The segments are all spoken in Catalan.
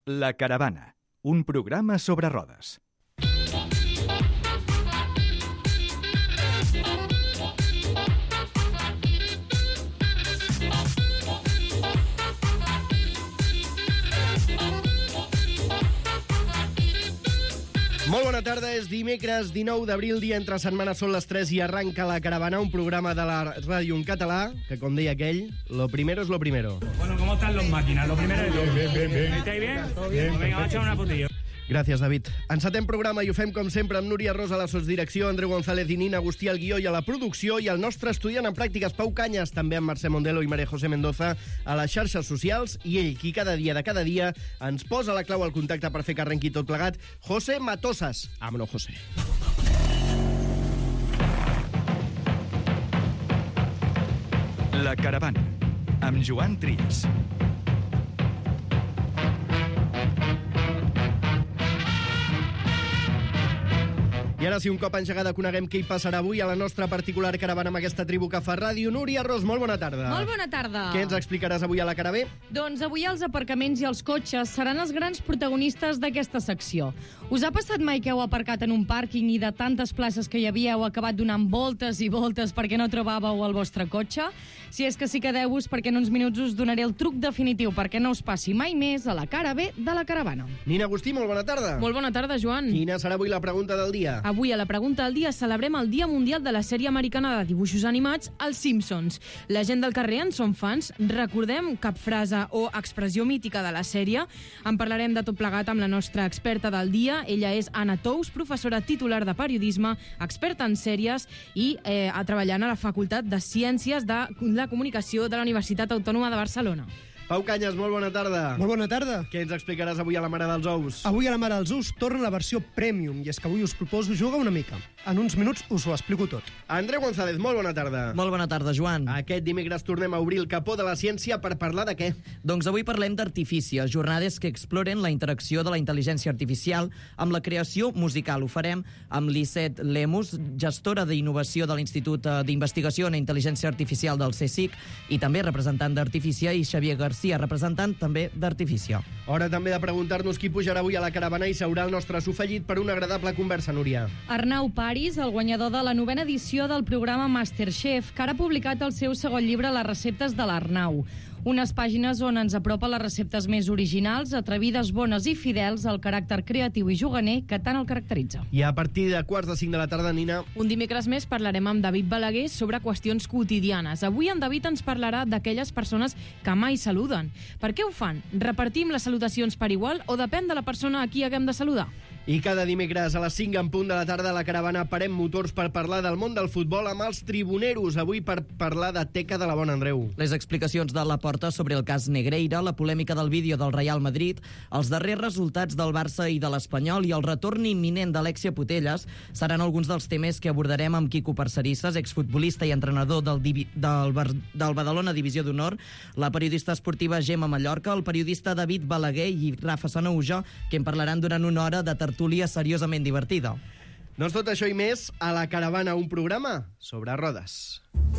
La Caravana, un programa sobre rodes. Molt bona tarda, és dimecres 19 d'abril, dia entre setmana, són les 3 i arranca La Caravana, un programa de la ràdio en català, que com deia aquell, lo primero es lo primero. Bueno, ¿cómo están los máquinas? Lo primero es todo. Bien. ¿Estáis bien? Bien. Venga, vamos a echar una fotillo. Gràcies, David. Encetem programa i ho fem, com sempre, amb Núria Rosa a la sotsdirecció, Andreu González i Nina Agustí al guió i a la producció, i el nostre estudiant en pràctiques, Pau Canyes, també amb Mercè Mondelo i María José Mendoza a les xarxes socials, i ell, qui cada dia de cada dia ens posa la clau al contacte per fer que arrenqui tot plegat, José Matosas. Vámonos, José. La Caravana, amb Joan Trias. I ara sí, un cop engegada, coneguem què hi passarà avui a la nostra particular caravana amb aquesta tribu que fa ràdio. Núria Ros, molt bona tarda. Molt bona tarda. Què ens explicaràs avui a la Caravé? Doncs avui els aparcaments i els cotxes seran els grans protagonistes d'aquesta secció. Us ha passat mai que heu aparcat en un pàrquing i de tantes places que hi havia heu acabat donant voltes i voltes perquè no trobàveu el vostre cotxe? Si és que sí, quedeu-vos, perquè en uns minuts us donaré el truc definitiu perquè no us passi mai més a la cara B de la caravana. Nina Agustí, molt bona tarda. Molt bona tarda, Joan. Quina serà avui la pregunta del dia? Avui a la pregunta del dia celebrem el Dia Mundial de la sèrie americana de dibuixos animats, Els Simpsons. La gent del carrer en són fans. Recordem cap frase o expressió mítica de la sèrie. En parlarem de tot plegat amb la nostra experta del dia. Ella és Anna Tous, professora titular de periodisme, experta en sèries i treballant a la Facultat de Ciències de la Comunicació de la Universitat Autònoma de Barcelona. Pau Canyes, molt bona tarda. Molt bona tarda. Què ens explicaràs avui a la Mare dels Ous? Avui a la Mare dels Ous torna la versió Premium, i és que avui us proposo jugar una mica. En uns minuts us ho explico tot. Andreu González, molt bona tarda. Molt bona tarda, Joan. Aquest dimecres tornem a obrir el capó de la ciència per parlar de què? Doncs avui parlem d'Artificia, jornades que exploren la interacció de la intel·ligència artificial amb la creació musical. Ho farem amb Lisset Lemus, gestora d'innovació de l'Institut d'Investigació en Intel·ligència Artificial del CSIC, i també representant d'Artificia, i Xavier García, representant també d'Artificia. Hora també de preguntar-nos qui pujarà avui a la caravana i seurà el nostre sofallit per una agradable conversa, Núria. Arnau Paris, el guanyador de la 9ª edició del programa Masterchef, que ara ha publicat el seu segon llibre, Les receptes de l'Arnau. Unes pàgines on ens apropa les receptes més originals, atrevides, bones i fidels al caràcter creatiu i juganer que tant el caracteritza. I a partir de 4:45 de la tarda, Nina... Un dimecres més parlarem amb David Balaguer sobre qüestions quotidianes. Avui en David ens parlarà d'aquelles persones que mai saluden. Per què ho fan? Repartim les salutacions per igual o depèn de la persona a qui haguem de saludar? I cada dimecres a les 5 en punt de la tarda a la caravana parem motors per parlar del món del futbol amb els tribuneros. Avui per parlar de Teca de la Bona, Andreu. Les explicacions de Laporta sobre el cas Negreira, la polèmica del vídeo del Real Madrid, els darrers resultats del Barça i de l'Espanyol i el retorn imminent d'Alexia Putellas seran alguns dels temes que abordarem amb Quico Parcerisses, exfutbolista i entrenador del Badalona Divisió d'Honor, la periodista esportiva Gemma Mallorca, el periodista David Balaguer i Rafa Sanauja, que en parlaran durant una hora de tertúlia seriosament divertida. Doncs tot això i més a la caravana, un programa sobre rodes.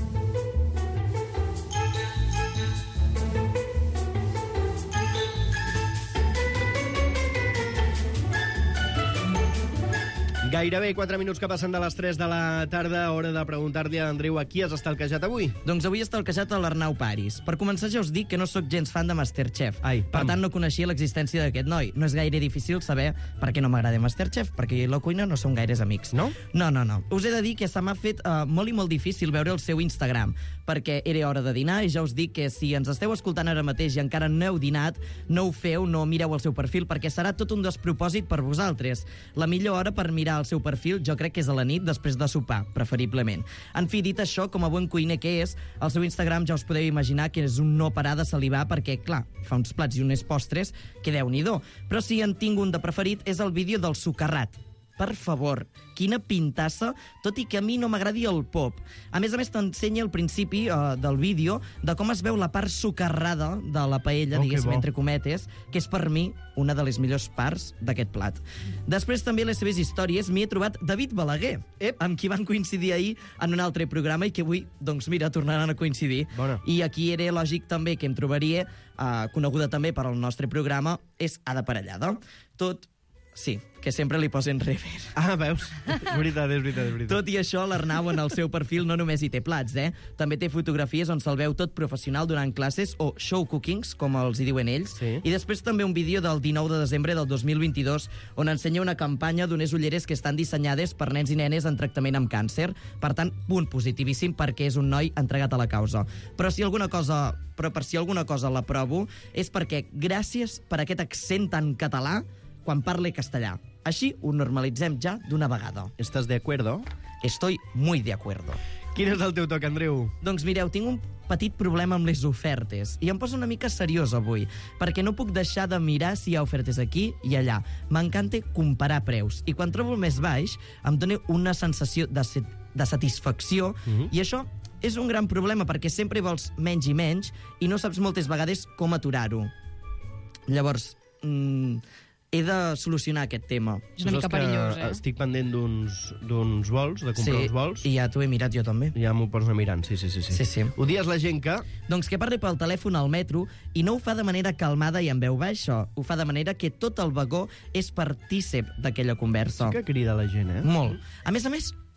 Gairebé 4 minuts que passen de les 3 de la tarda, hora de preguntar-li a Andreu a qui has estalquejat avui. Doncs avui he estalquejat a l'Arnau Paris. Per començar ja us dic que no sóc gens fan de Masterchef. Ai, per tant, no coneixia l'existència d'aquest noi. No és gaire difícil saber per què no m'agrada Masterchef, perquè la cuina no som gaires amics. No? No. Us he de dir que se m'ha fet molt i molt difícil veure el seu Instagram, perquè era hora de dinar i ja us dic que si ens esteu escoltant ara mateix i encara no heu dinat, no ho feu, no mireu el seu perfil, perquè serà tot un despropòsit per vosaltres. La millor hora per mirar el seu perfil jo crec que és a la nit després de sopar, preferiblement. En fi, dit això, com a bon cuiner que és, el seu Instagram ja us podeu imaginar que és un no parar de salivar perquè, clar, fa uns plats i unes postres que Déu-n'hi-do. Però si en tinc un de preferit és el vídeo del socarrat. per favor, quina pintassa, tot i que a mi no m'agradi el pop. A més, t'ensenya al principi del vídeo de com es veu la part socarrada de la paella, diguéssim, entre cometes, que és per mi una de les millors parts d'aquest plat. Després, també, les seves històries, m'hi he trobat David Balaguer, amb qui van coincidir ahir en un altre programa i que avui, doncs mira, tornaran a coincidir. Bona. I aquí era lògic també que em trobaria, coneguda també per al nostre programa, és Ada Parellada. Tot, sí, que sempre li posen rever. Ah, veus? És veritat. Tot i això, l'Arnau en el seu perfil no només hi té plats, També té fotografies on se'l veu tot professional durant classes o show cookings, com els hi diuen ells. Sí. I després també un vídeo del 19 de desembre del 2022 on ensenya una campanya d'unes ulleres que estan dissenyades per nens i nenes en tractament amb càncer. Per tant, punt positivíssim perquè és un noi entregat a la causa. Però per si alguna cosa l'aprovo és perquè gràcies per aquest accent tan català quan parle castellà. Així ho normalitzem ja d'una vegada. ¿Estás de acuerdo? Estoy muy de acuerdo. Quin és el teu toc, Andreu? Doncs mireu, tinc un petit problema amb les ofertes i em poso una mica seriós avui, perquè no puc deixar de mirar si hi ha ofertes aquí i allà. M'encanta comparar preus i quan trobo el més baix em dona una sensació de satisfacció i això és un gran problema perquè sempre vols menys i menys i no saps moltes vegades com aturar-ho. Llavors, he de solucionar aquest tema. És una mica perillós, Estic pendent d'uns vols, de comprar uns vols. I ja t'ho he mirat jo també. Ja m'ho pots anar mirant, sí. Sí. Ho dies la gent que... Doncs que parli pel telèfon al metro i no ho fa de manera calmada i en veu baixa. Ho fa de manera que tot el vagó és partícip d'aquella conversa. Sí que crida la gent, Molt. A més,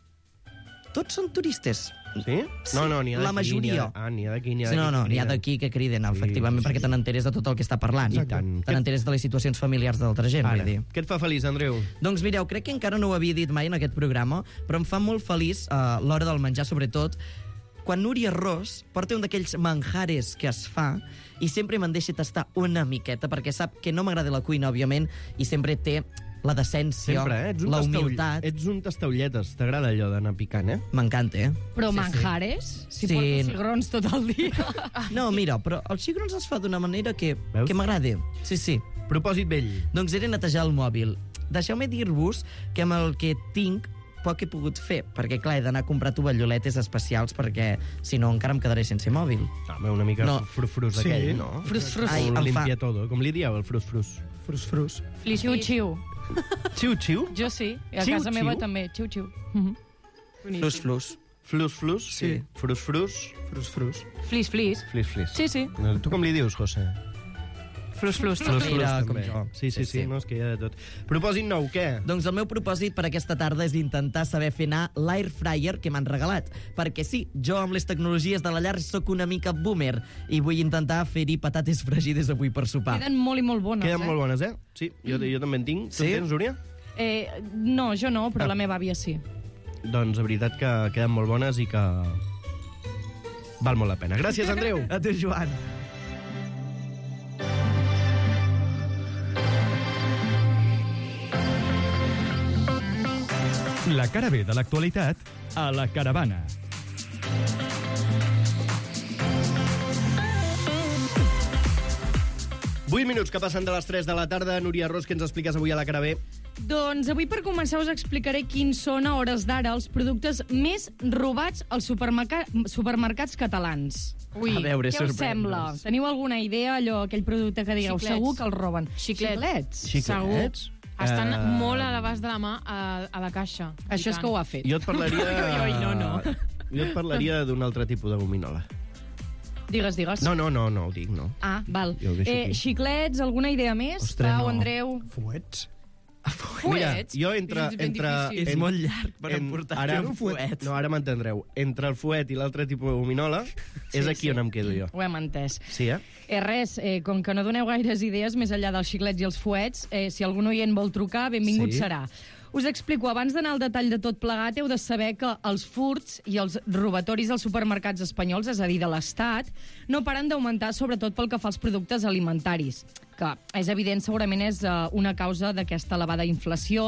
tots són turistes. Sí? No, n'hi ha d'aquí. La majoria. N'hi ha d'aquí, n'hi ha Sí, d'aquí. n'hi ha d'aquí que criden, efectivament, perquè te n'enteres de tot el que està parlant. I tant. Te n'enteres de les situacions familiars d'altra gent, vull dir. Què et fa feliç, Andreu? Doncs mireu, crec que encara no ho havia dit mai en aquest programa, però em fa molt feliç l'hora del menjar, sobretot, quan Núria Ros porta un d'aquells manjares que es fa i sempre me'n deixa tastar una miqueta, perquè sap que no m'agrada la cuina, òbviament, i sempre té la decència, la humilitat. Ets un tastaulletes. T'agrada allò d'anar picant, M'encanta, Però manjares? Si portes cigrons tot el dia. No, mira, però els cigrons es fa d'una manera que m'agrada. Sí. Propòsit vell. Doncs era netejar el mòbil. Deixeu-me dir-vos que amb el que tinc poc he pogut fer, perquè, clar, he d'anar a comprar tovalloletes especials, perquè, si no, encara em quedaré sense mòbil. Home, una mica frus-frus d'aquell, no? Frus-frus. Ai, Un em fa... limpia todo. Com li dieu, el frus-frus? Frus-frus. Xiu-xiu. Xiu-xiu? Jo sí, i a Xiu-xiu? casa meva també. Xiu-xiu. Flus-flus. Flus-flus? Sí. Frus-frus? Frus-frus. Flis-flis. Flis-flis. Sí. Tu com li dius, José? Flus-flus. Mira, com també. jo. Sí, no, és que hi ha de tot. Propòsit nou, què? Doncs el meu propòsit per aquesta tarda és intentar saber fer anar l'air fryer que m'han regalat. Perquè sí, jo amb les tecnologies de la llar sóc una mica boomer i vull intentar fer-hi patates fregides avui per sopar. Queden molt i molt bones, Queden molt bones, Sí, jo també en tinc. Tu en tens, Núria? No, jo no, però la meva àvia sí. Doncs, de veritat que queden molt bones i que val molt la pena. Gràcies, Andreu. A tu, Joan. La cara B de l'actualitat a la Caravana. Vuit minuts que passen de les 3 de la tarda. Núria Ros, què ens expliques avui a la cara B? Doncs avui, per començar, us explicaré quins són, a hores d'ara, els productes més robats als supermercats catalans. Ui, A veure, Què us sembla? Teniu alguna idea, aquell producte que digueu, Xiclets. segur que el roben? Xiclets. Xiclets? Estan molt a l'abast de la mà a la caixa. Això és que ho ha fet. Jo et parlaria... No. Jo et parlaria d'un altre tipus de gominola. Digues. No ho dic, no. Ah, val. Jo ho deixo aquí. Xiclets, alguna idea més? Ostres, Pau, no. Andreu? Fuets. Mira, Fuets? jo entre... És ben difícil. És molt llarg per emportar-te un fuet. No, ara m'entendreu. Entre el fuet i l'altre tipus de gominola és aquí on em quedo jo. Ho hem entès. Sí, Res, com que no doneu gaires idees més enllà dels xiclets i els fuets, si algun oient vol trucar, benvingut Sí. serà. Us explico, abans d'anar al detall de tot plegat, heu de saber que els furts i els robatoris dels supermercats espanyols, és a dir, de l'Estat, no paren d'augmentar, sobretot pel que fa als productes alimentaris, que és evident, segurament és una causa d'aquesta elevada inflació,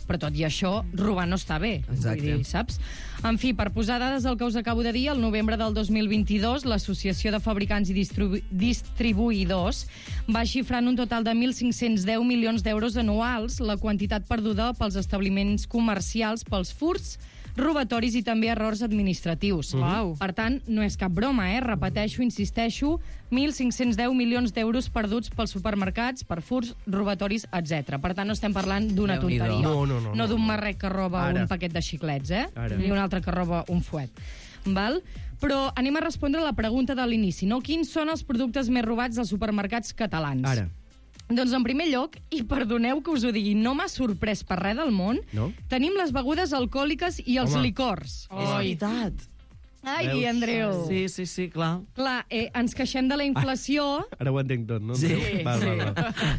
Però tot i això, robar no està bé. Exacte. Vull dir, saps? En fi, per posar dades del que us acabo de dir, el novembre del 2022, l'Associació de Fabricants i Distribuïdors va xifrar en un total de 1.510 milions d'euros anuals la quantitat perduda pels establiments comercials pels furts, robatoris i també errors administratius. Uau. Per tant, no és cap broma, repeteixo, insisteixo, 1.510 milions d'euros perduts pels supermercats, per furts, robatoris, etc. Per tant, no estem parlant d'una Déu-n'hi-do. tonteria. No. d'un marrec que roba Ara. un paquet de xiclets, Ara. ni un altre que roba un fuet. Val? Però anem a respondre a la pregunta de l'inici, no? Quins són els productes més robats als supermercats catalans? Ara. Doncs en primer lloc, i perdoneu que us ho digui, no m'ha sorprès per res del món, No? tenim les begudes alcohòliques i els Home. licors. És veritat. Ai, Veus? Andreu. Sí, clar. Clar, ens queixem de la inflació. Ara ho entenc tot, no? Sí. Val.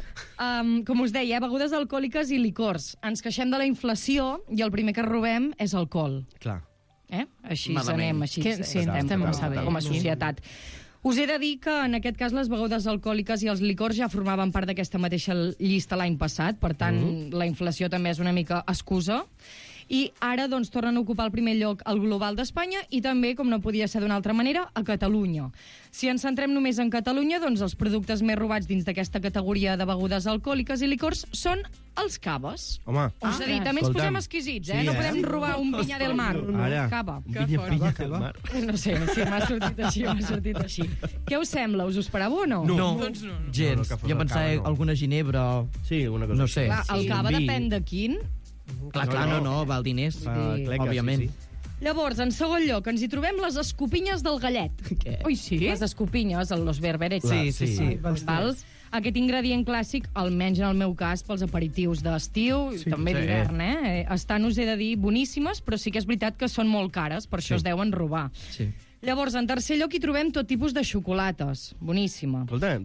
Com us deia, begudes alcohòliques i licors. Ens queixem de la inflació i el primer que robem és alcohol. Clar. Així Malament. anem, així Sí, estem massa bé. com a societat. Us he de dir que, en aquest cas, les begudes alcohòliques i els licors ja formaven part d'aquesta mateixa llista l'any passat, per tant, la inflació també és una mica excusa. I ara, doncs, tornen a ocupar el primer lloc al global d'Espanya i també, com no podia ser d'una altra manera, a Catalunya. Si ens centrem només en Catalunya, doncs els productes més robats dins d'aquesta categoria de begudes alcohòliques i licors són els caves. Home, És a dir, també ens escolta'm. posem exquisits, Sí, no podem robar un Vinya del Mar. Ara. Cava. Un pinya del mar. No sé, sí, m'ha sortit així. Què us sembla? Us ho esperàveu o no? No, Doncs no. gens. No, que fos Jo el pensava cava, no. alguna ginebra o... Sí, una cosa No així. sé. Clar, el Sí, cava un vi. depèn de quin. Clar, no, val diners. Fa cleca, Òbviament. sí. Llavors, en segon lloc, ens hi trobem les escopinyes del gallet. Què? Ui, sí? Les escopinyes, los berberets. Sí. Val? Aquest ingredient clàssic, almenys en el meu cas, pels aperitius d'estiu, i també Sí. d'hivern, estan, us he de dir, boníssimes, però sí que és veritat que són molt cares, per això es deuen robar. Sí. Llavors, en tercer lloc hi trobem tot tipus de xocolates. Boníssima. Escolta,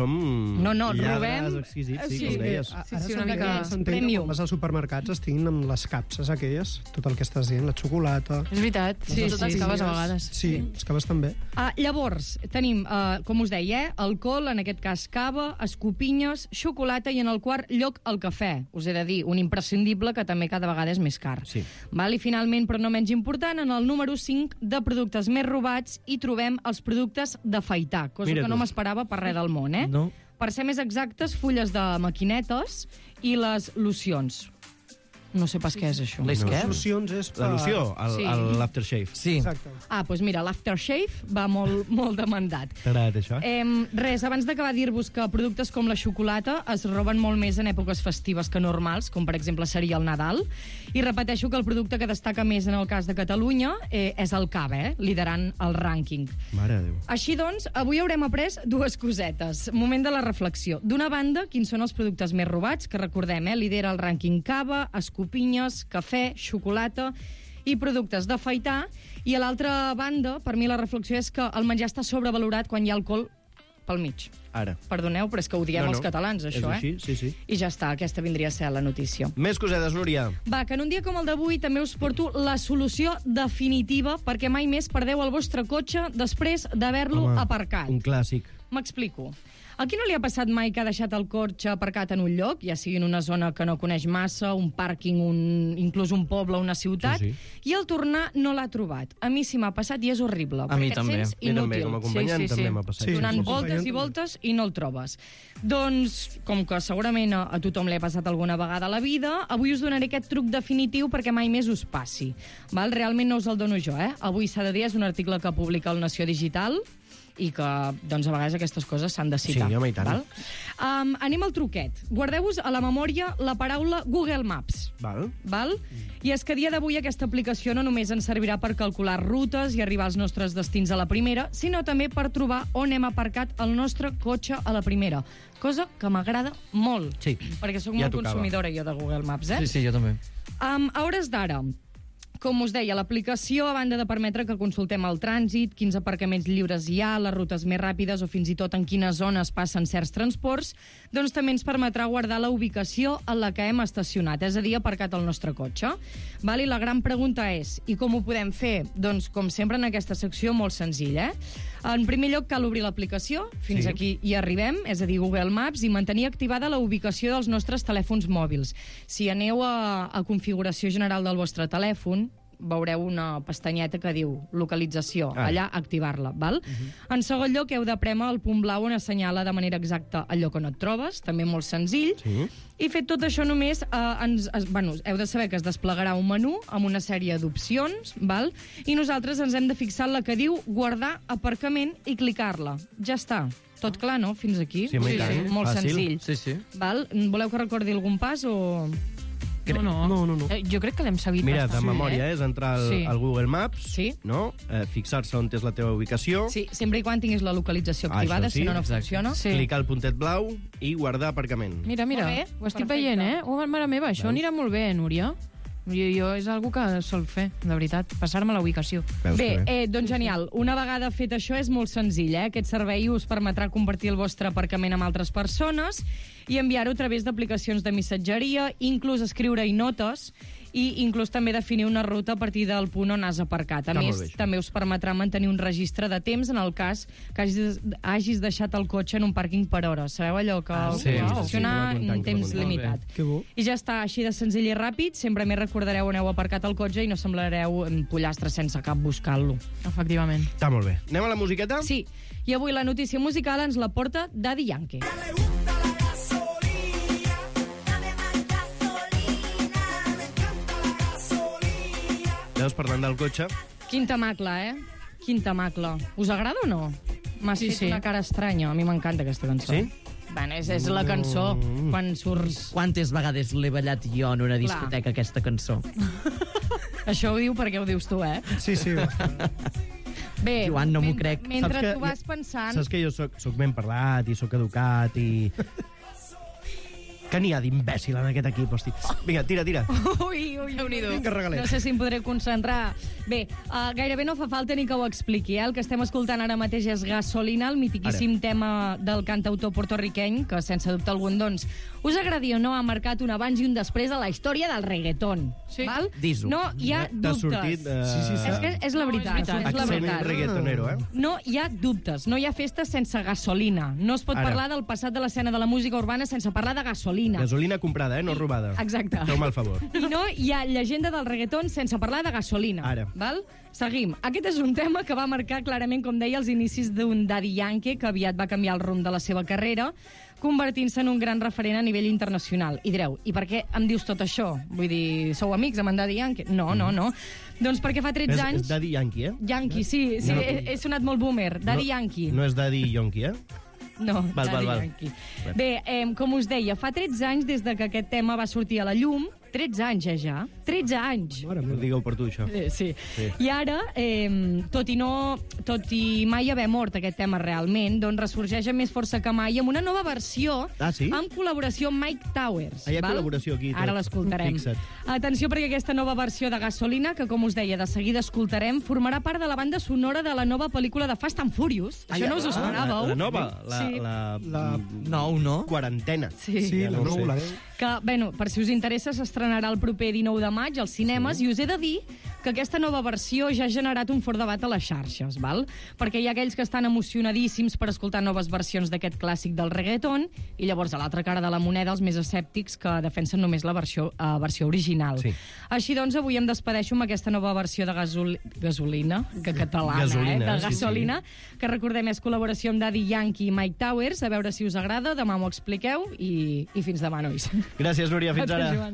som No, lladres robem- exquisits, Sí, com deies. Ara sí, s'entén una mica que premium. quan vas als supermercats estiguin amb les capses aquelles, tot el que estàs dient, la xocolata... És veritat, sí, totes caves a vegades. Sí, les caves també. Llavors, tenim, com us deia, alcohol, en aquest cas cava, escopinyes, xocolata i en el quart lloc el cafè. Us he de dir, un imprescindible que també cada vegada és més car. Sí. Val? I finalment, però no menys important, en el número 5 de productes més robats hi trobem els productes d'afaitar, cosa Mira que no tu. m'esperava per res del món, No. Per ser més exactes, fulles de maquinetes i les locions. No sé pas què és això. Les què? Les locions és per... La loció, Sí. l'aftershave. Sí. Exacte. Doncs mira, l'aftershave va molt demandat. T'ha agradat, això? Res, abans d'acabar dir-vos que productes com la xocolata es roben molt més en èpoques festives que normals, com per exemple seria el Nadal, i repeteixo que el producte que destaca més en el cas de Catalunya és el cava, liderant el rànquing. Mare de Déu. Així doncs, avui haurem après dues cosetes. Moment de la reflexió. D'una banda, quins són els productes més robats, que recordem, lidera el rànquing cava, escopinyes, cafè, xocolata i productes d'afaitar. I a l'altra banda, per mi la reflexió és que el menjar està sobrevalorat quan hi ha alcohol pel mig. Ara. Perdoneu, però és que ho diem els catalans, això, És així, sí, sí. I ja està, aquesta vindria a ser la notícia. Més cosetes, Núria. Va, que en un dia com el d'avui també us porto la solució definitiva perquè mai més perdeu el vostre cotxe després d'haver-lo Home, aparcat. un clàssic. M'explico. A qui no li ha passat mai que ha deixat el cotxe aparcat en un lloc, ja sigui en una zona que no coneix massa, un pàrquing, inclús un poble, una ciutat, Sí. i al tornar no l'ha trobat? A mi sí m'ha passat i és horrible. A mi perquè et també. sents A mi també, inútil. com a acompanyant, també m'ha passat. Sí, Donant sí, voltes i acompanyant voltes i no el trobes. Doncs, com que segurament a tothom li ha passat alguna vegada a la vida, avui us donaré aquest truc definitiu perquè mai més us passi. Val? Realment no us el dono jo, Avui s'ha de dir, és un article que publica el Nació Digital i que, doncs, a vegades aquestes coses s'han de citar. Sí, home, i tant. Val? Anem al truquet. Guardeu-vos a la memòria la paraula Google Maps. Val? Val? I és que a dia d'avui aquesta aplicació no només ens servirà per calcular rutes i arribar als nostres destins a la primera, sinó també per trobar on hem aparcat el nostre cotxe a la primera. Cosa que m'agrada molt. Sí. Perquè sóc Ja molt tocava. consumidora jo de Google Maps, Sí, jo també. A hores d'ara, com us deia, l'aplicació, a banda de permetre que consultem el trànsit, quins aparcaments lliures hi ha, les rutes més ràpides o fins i tot en quines zones passen certs transports, doncs també ens permetrà guardar la ubicació en la que hem estacionat, és a dir, aparcat el nostre cotxe. Val? I la gran pregunta és, i com ho podem fer? Doncs, com sempre en aquesta secció, molt senzill, En primer lloc, cal obrir l'aplicació, fins aquí hi arribem, és a dir, Google Maps, i mantenir activada la ubicació dels nostres telèfons mòbils. Si aneu a configuració general del vostre telèfon, veureu una pestanyeta que diu localització, allà activar-la, val? En segon lloc, heu de prémer el punt blau on assenyala de manera exacta el lloc on et trobes, també molt senzill, i fet tot això només, heu de saber que es desplegarà un menú amb una sèrie d'opcions, val? I nosaltres ens hem de fixar en la que diu guardar aparcament i clicar-la. Ja està. Tot clar, no? Fins aquí? Sí, molt fàcil. senzill. Val? Voleu que recordi algun pas o...? No. Jo crec que l'hem sabit Mira, bastant. de memòria, és entrar al Google Maps, no? Fixar-se on és la teva ubicació. Sí, sempre i quan tinguis la localització activada, si no, no funciona. Clicar al puntet blau i guardar aparcament. Mira, ho estic veient, eh? Oh, mare meva, això anirà molt bé, Núria. Jo és algo que sol fer, de veritat, passar-me la ubicació. Bé, doncs genial. Una vegada fet això és molt senzill, eh? Aquest servei us permetrà compartir el vostre aparcament amb altres persones i enviar-ho a través d'aplicacions de missatgeria, inclús escriure-hi notes i inclús també definir una ruta a partir del punt on has aparcat. A més, també us permetrà mantenir un registre de temps en el cas que hagis deixat el cotxe en un pàrquing per hora. Sabeu allò que funciona en temps limitat. I ja està, així de senzill i ràpid. Sempre més recordareu on heu aparcat el cotxe i no semblareu pollastres sense cap buscant-lo. Efectivament. Està molt bé. Anem a la musiqueta? Sí. I avui la notícia musical ens la porta Daddy Yankee. Veus, parlant del cotxe. Quin temacle, eh? Quin temacle. Us agrada o no? M'has fet una cara estranya. A mi m'encanta aquesta cançó. Sí? Bueno, és la cançó, quan surts... Quantes vegades l'he ballat jo en una discoteca, aquesta cançó? Això ho diu perquè ho dius tu, eh? Sí. Bé, Joan, no m'ho crec. Mentre tu vas pensant... Saps que jo soc ben parlat i soc educat i... Que n'hi ha d'imbècil en aquest equip, hosti. Vinga, tira. Ui. Vinga, regalet. No sé si em podré concentrar. Bé, gairebé no fa falta ni que ho expliqui, eh? El que estem escoltant ara mateix és Gasolina, el mitiquíssim tema del cantautor portorriqueny, que sense dubte algun, doncs, us agradi o no, ha marcat un abans i un després a la història del reggaeton. Sí. Val? Dis-ho. No hi ha dubtes. sortit... És que és la veritat. Accent reggaetonero, eh? No hi ha dubtes. No hi ha festa sense gasolina. No es pot parlar del passat de l'escena de la música urbana sense parlar de gasolina. Gasolina comprada, no robada. Exacte. Feu-me el favor. I no hi ha llegenda del reggaeton sense parlar de gasolina. Ara. Val? Seguim. Aquest és un tema que va marcar clarament, com deia, els inicis d'un Daddy Yankee, que aviat va canviar el rumb de la seva carrera, convertint-se en un gran referent a nivell internacional. I direu, i per què em dius tot això? Vull dir, sou amics amb en Daddy Yankee? No. Doncs perquè fa 13 anys... És Daddy Yankee, eh? Yankee, sí. He sonat molt boomer. Daddy Yankee. No és Daddy Yonky, eh? No, val. Yankee. Bé, com us deia, fa 13 anys des de que aquest tema va sortir a la llum. 13 anys, ja. 13 anys. No digueu per tu, això. Sí. I ara, tot i mai haver mort aquest tema realment, doncs ressorgeix amb més força que mai amb una nova versió amb col·laboració amb Mike Towers. Hi ha col·laboració aquí. Ara l'escoltarem. Atenció, perquè aquesta nova versió de Gasolina, que com us deia, de seguida escoltarem, formarà part de la banda sonora de la nova pel·lícula de Fast and Furious. Això no us ho esperàveu? La nova? La no? Quarantena. Sí, la 9, la 10. Que, bueno, per si us interessa, s'estrenarà el proper 19 de maig als cinemes, i us he de dir que aquesta nova versió ja ha generat un fort debat a les xarxes, val? Perquè hi ha aquells que estan emocionadíssims per escoltar noves versions d'aquest clàssic del reggaeton, i llavors a l'altra cara de la moneda els més escèptics que defensen només la versió original. Sí. Així doncs, avui em despedeixo amb aquesta nova versió de Gasolina, que catalana, Gasolina, de Gasolina, que recordem és col·laboració amb Daddy Yankee i Mike Towers. A veure si us agrada, demà m'ho expliqueu, i fins demà, nois. Gràcies, Núria, fins ara. Joan.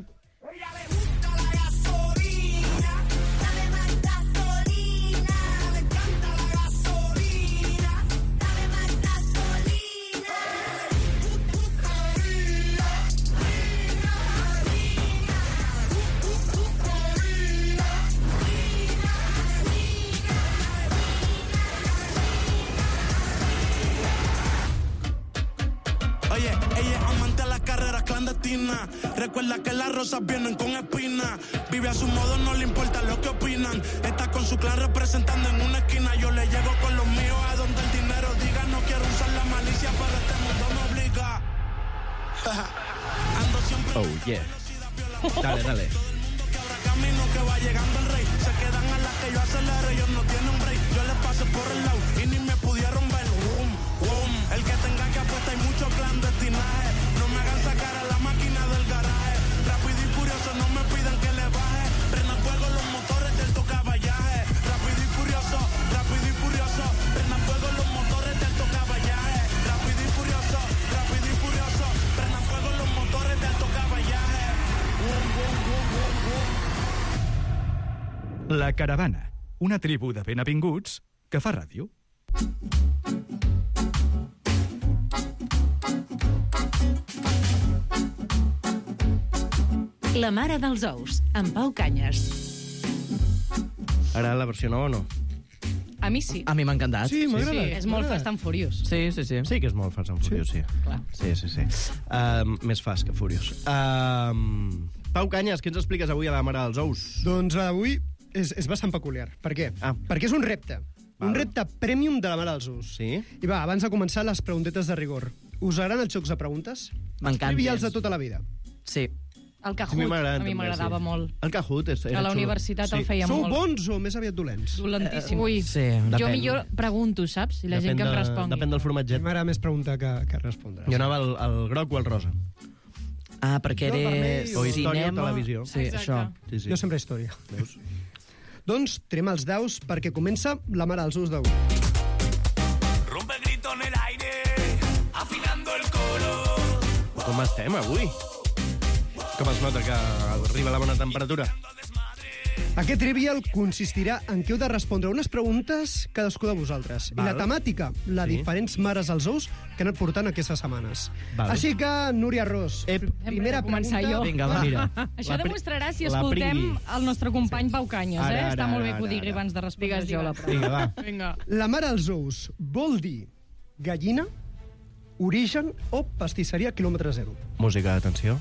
Oye, ella es amante a las carreras clandestinas. Recuerda que las rosas vienen con espinas. Vive a su modo, no le importa lo que opinan. Está con su clan representando en una esquina. Yo le llego con los míos a donde el dinero diga. No quiero usar la malicia, pero este mundo me obliga. Ando siempre Oh, yeah. Dale. camino que va llegando el rey. Se quedan a la que yo acelero, ellos no tienen break. Yo les paso por el lado y ni me pudieron ver. El que tenga que apuesta hay mucho clandestinaje. No me hagan sacar a la máquina del garaje. Rápido y furioso, no me pidan que le baje. Prendan fuego los motores del tocaballaje. Rápido y furioso, prendan fuego los motores del tocaballaje. Rápido y furioso, prendan fuego los motores del tocaballaje. La Caravana, una tribu de ben avinguts que fa ràdio. La mare dels ous, amb Pau Canyes. Ara la versió nova o no? A mi sí. A mi m'ha encantat. Sí, m'agrada. És molt Fast and Furious. Sí. Sí que és molt Fast and Furious, sí. Clar. Sí. Més fast que Furious. Pau Canyes, què ens expliques avui a la mare dels ous? Doncs la d'avui és bastant peculiar. Per què? Perquè és un repte. Un repte premium de la mare dels ous. Sí? I va, abans de començar, les preguntetes de rigor. Us agraden els jocs de preguntes? M'encanten. Trivials de tota la vida. Sí. El Kahoot, Sí, a mi m'agrada a mi també, m'agradava sí. molt. El Kahoot era A la xulo. universitat el feia Sou molt. bons o més aviat dolents? Dolentíssim. Ui, Sí, jo depèn. millor pregunto, saps? I la gent que em respongui. Depèn del A mi formatget. m'agrada més preguntar que respondre. Jo anava al groc o al rosa. Ah, perquè Jo, era vermell o història o cinema... televisió. Sí, Exacte. això. Sí. Jo sempre història. Veus? Doncs tirem els daus perquè comença la mare dels ous d'avui. Rompe el grito en el aire, afinando el coro. Com estem avui? Com es nota que arriba la bona temperatura? Aquest trivial consistirà en que heu de respondre unes preguntes cadascú de vosaltres. Val. I la temàtica, la Sí. diferents mares als ous que han anat portant aquestes setmanes. Val. Així que, Núria Ros, primera Hem de començar pregunta... jo. Vinga, va. Mira. Això demostrarà si la escoltem pringui. el nostre company Pau Canyes, Ara, Està molt bé ara, que ho digui ara. abans de respondre Digues, jo la digues. pregunta. Vinga, va. Vinga. La mare als ous vol dir gallina, origen o pastisseria quilòmetre zero? Música, atenció.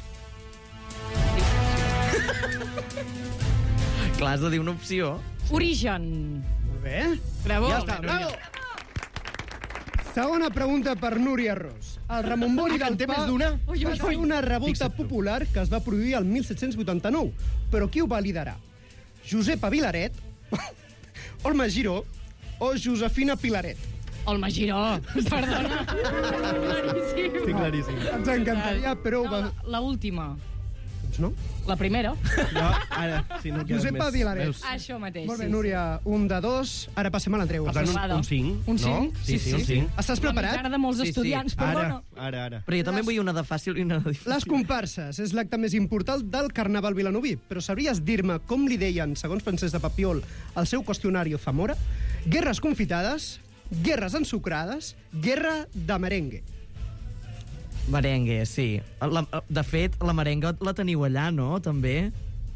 Clar, has de dir una opció. Origen. Molt bé. Bravo. Ja està, bravo! Segona pregunta per Núria Ros. El rebombori del té pa més d'una? va ser una revolta Fixa't tu. popular que es va produir el 1789. Però qui ho va liderar? Josepa Vilaret, Olma Giró o Josefina Pilaret? Olma Giró. Perdona. Claríssim. Sí, claríssim. Ens encantaria, però... No, la última. Doncs no. La primera. No, ara, si no quedes Josepa més... Vilaret. Veus? Això mateix. Molt bé, sí, Núria, un de dos. Ara passem a l'Andreu. Per tant, un 5. Un cinc? No? Sí, un 5. Estàs La preparat? mitjana de molts Sí, sí. estudiants, perdona. Ara. Però jo també vull una de fàcil i una de difícil. Les comparses és l'acte més important del Carnaval vilanoví, però sabries dir-me com li deien, segons Francesc de Papiol, al seu qüestionari Zamora? Guerres confitades, guerres ensucrades, guerra de merengue. Merengue, sí. De fet, la merenga la teniu allà, no? També?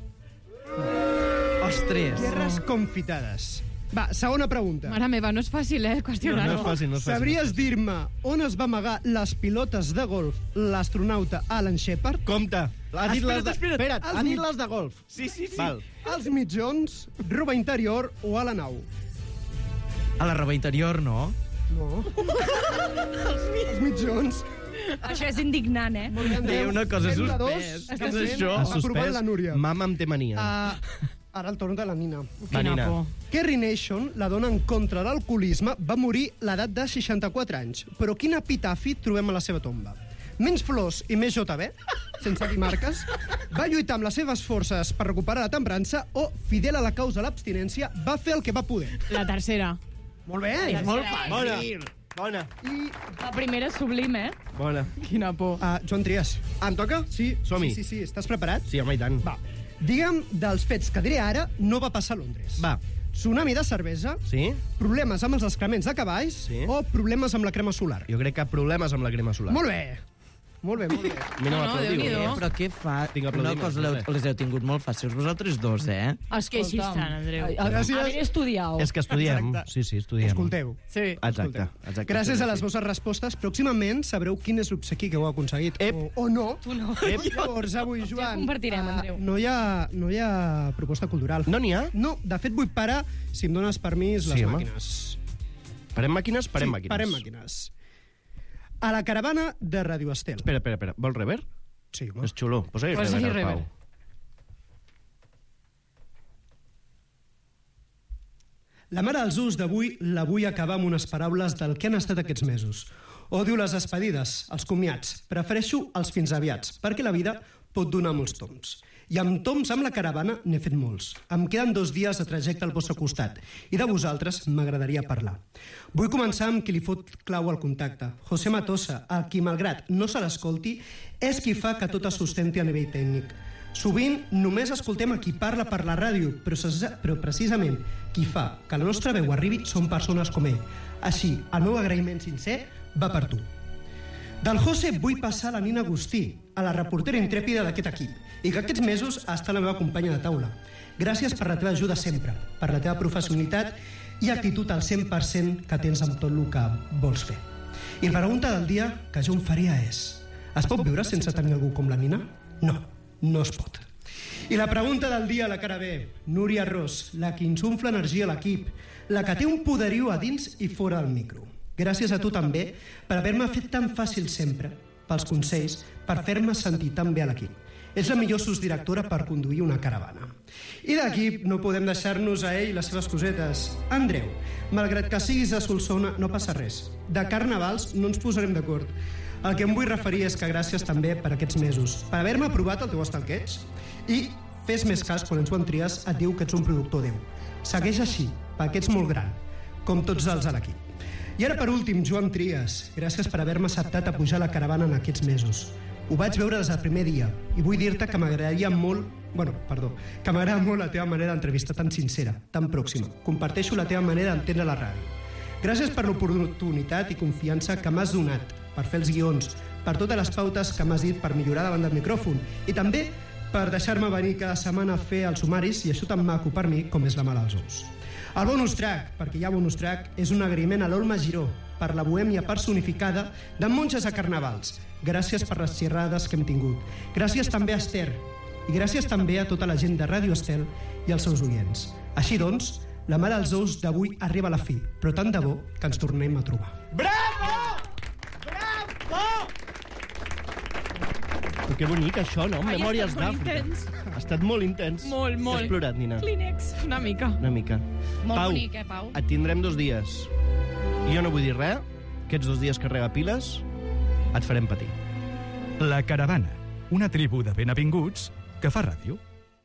Ostres. Guerres confitades. Va, segona pregunta. Mare meva, no és fàcil, No qüestionar-ho. és fàcil, no és fàcil. Sabries dir-me on es va amagar les pilotes de golf l'astronauta Alan Shepard? Compte. Ha dit les de... Espera't. Espera't, ha dit les de golf. Sí. Val. Els mitjons, roba interior o a la nau? A la roba interior, no? No. Els mitjons. Això és indignant, eh? Una cosa Zero de dos. suspès. Està Què és fent això? aprovant la Núria. Mama em té mania. Ara el torn de la Nina. Va, Nina. Kerry Nation, la dona en contra de l'alcoholisme, va morir a l'edat de 64 anys. Però quin epitafi trobem a la seva tomba? Menys flors i més JB, sense dir marques, va lluitar amb les seves forces per recuperar la temprança o, fidel a la causa de l'abstinència, va fer el que va poder. La tercera. Molt bé. És molt fàcil. Bona. I, La primera és sublim, eh? Bona. Quina por. Joan Trias. Em toca? Sí, Som-hi. Sí, estàs preparat? Sí, home, i tant. Va. Digue'm dels fets que diré ara no va passar a Londres. Va. Tsunami de cervesa, Sí? problemes amb els excrements de cavalls Sí. o problemes amb la crema solar. Jo crec que problemes amb la crema solar. Molt bé. Molt bé, molt bé. A mi no No, m'aplaudiu. Déu-n'hi-do. Però què fa? Tinc Una aplaudiments, cosa no sé. les heu tingut molt fàcils vosaltres dos, eh? És que així estan, Andreu. Haver estudiat. És que estudiem. Exacte. Sí, estudiem. Escolteu. Sí. Exacte. Gràcies a les vostres respostes, pròximament sabreu quin és l'obsequi que heu aconseguit. O no. Tu no. Llavors, avui, Joan... compartirem, Andreu. No hi ha proposta cultural. No n'hi ha? No, de fet, vull parar, si em dones permís, les Sí, home. màquines. Parem màquines? Parem Sí, màquines. parem màquines. A la caravana de Radio Estel. Espera. Vol rever? Sí, home. És xulo. Posa-hi Posa-hi rever, al rever. Pau. La mare dels us d'avui la vull acabar amb unes paraules del que han estat aquests mesos. Odio les despedides, els comiats. Prefereixo els fins aviats, perquè la vida pot donar molts toms. I amb toms amb la caravana n'he fet molts. Em queden 2 dies de trajecte al vostre costat i de vosaltres m'agradaria parlar. Vull començar amb qui li fot clau al contacte. José Matosa, el qui, malgrat no se l'escolti, és qui fa que tot es sustenti a nivell tècnic. Sovint només escoltem a qui parla per la ràdio, però precisament qui fa que la nostra veu arribi són persones com ell. Així, el meu agraïment sincer va per tu. Del José vull passar a la Nina Agustí, a la reportera intrèpida d'aquest equip, i que aquests mesos ha estat la meva companya de taula. Gràcies per la teva ajuda sempre, per la teva professionalitat i actitud al 100% que tens amb tot el que vols fer. I la pregunta del dia que jo em faria és: es pot viure sense tenir algú com la Nina? No, no es pot. I la pregunta del dia a la cara B, Núria Ros, la que insufla energia a l'equip, la que té un poderiu a dins i fora del micro. Gràcies a tu també per haver-me fet tan fàcil sempre, pels consells, per fer-me sentir tan bé a l'equip. És la millor subdirectora per conduir una caravana. I d'equip no podem deixar-nos a ell les seves cosetes. Andreu, malgrat que siguis de Solsona, no passa res. De carnavals no ens posarem d'acord. El que em vull referir és que gràcies també per aquests mesos, per haver-me aprovat el teu estalqueig. I fes més cas quan ens ho entries, et diu que ets un productor Déu. Segueix així, perquè ets molt gran, com tots els a l'equip. I ara, per últim, Joan Trias, gràcies per haver-me acceptat a pujar a la caravana en aquests mesos. Ho vaig veure des del primer dia i vull dir-te que m'agradaria molt... que m'agrada molt la teva manera d'entrevistar tan sincera, tan pròxima. Comparteixo la teva manera d'entendre la ràdio. Gràcies per l'oportunitat i confiança que m'has donat per fer els guions, per totes les pautes que m'has dit per millorar davant del micròfon i també per deixar-me venir cada setmana a fer els sumaris i això tan maco per mi com és la mare dels ous. El bonus track, perquè hi ha bonus track, és un agraïment a l'Olma Giró per la bohèmia personificada de monges a carnavals. Gràcies per les xerrades que hem tingut. Gràcies també a Esther. I gràcies també a tota la gent de Ràdio Estel i als seus oients. Així doncs, la mare dels ous d'avui arriba a la fi, però tant de bo que ens tornem a trobar. Bravo! Bravo! Però que bonic, això, no? Ai, Memòries ha estat molt d'Àfrica. intens. Ha estat molt intens. Molt, molt. Has plorat, Nina? Clínex, una mica. Una mica. Molt Pau, bonic, Pau? et tindrem 2 dies. Jo no vull dir res. Aquests 2 dies carrega piles, et farem patir. La Caravana, una tribu de benvinguts que fa ràdio.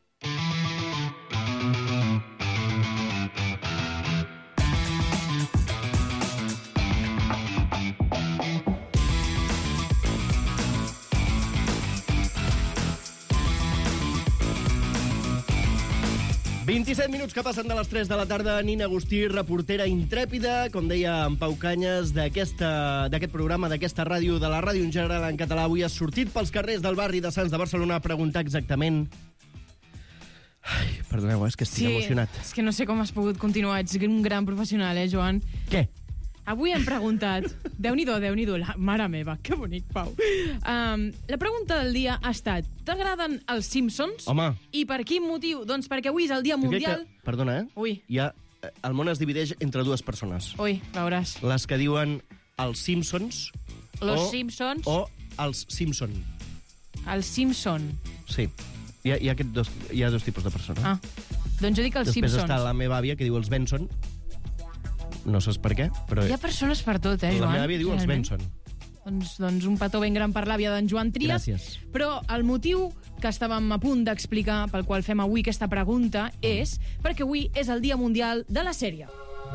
...27 minuts que passen de les 3 de la tarda. Nina Agustí, reportera intrèpida, com deia en Pau Canyes, d'aquest programa, d'aquesta ràdio, de la ràdio en general en català. Avui has sortit pels carrers del barri de Sants de Barcelona a preguntar exactament... Ai, perdoneu, és que estic emocionat. És que no sé com has pogut continuar. Ets un gran professional, Joan? Què? Avui hem preguntat... Déu-n'hi-do, Déu-n'hi-do. Mare meva, que bonic, Pau. La pregunta del dia ha estat: t'agraden els Simpsons? Home. I per quin motiu? Doncs perquè avui és el dia mundial... Perdona, Ui. El món es divideix entre 2 persones. Ui, veuràs. Les que diuen els Simpsons... Los Simpsons. O els Simpson. Els Simpson. Sí. Hi ha 2 tipus de persones. Ah, doncs jo dic els Després Simpsons. està la meva àvia, que diu els Benson. No saps per què, però... Hi ha persones per tot, Joan? La meva àvia diu els realment. Benson. Doncs un petó ben gran per l'àvia d'en Joan Trias. Gràcies. Però el motiu que estàvem a punt d'explicar, pel qual fem avui aquesta pregunta, és perquè avui és el Dia Mundial de la Sèrie.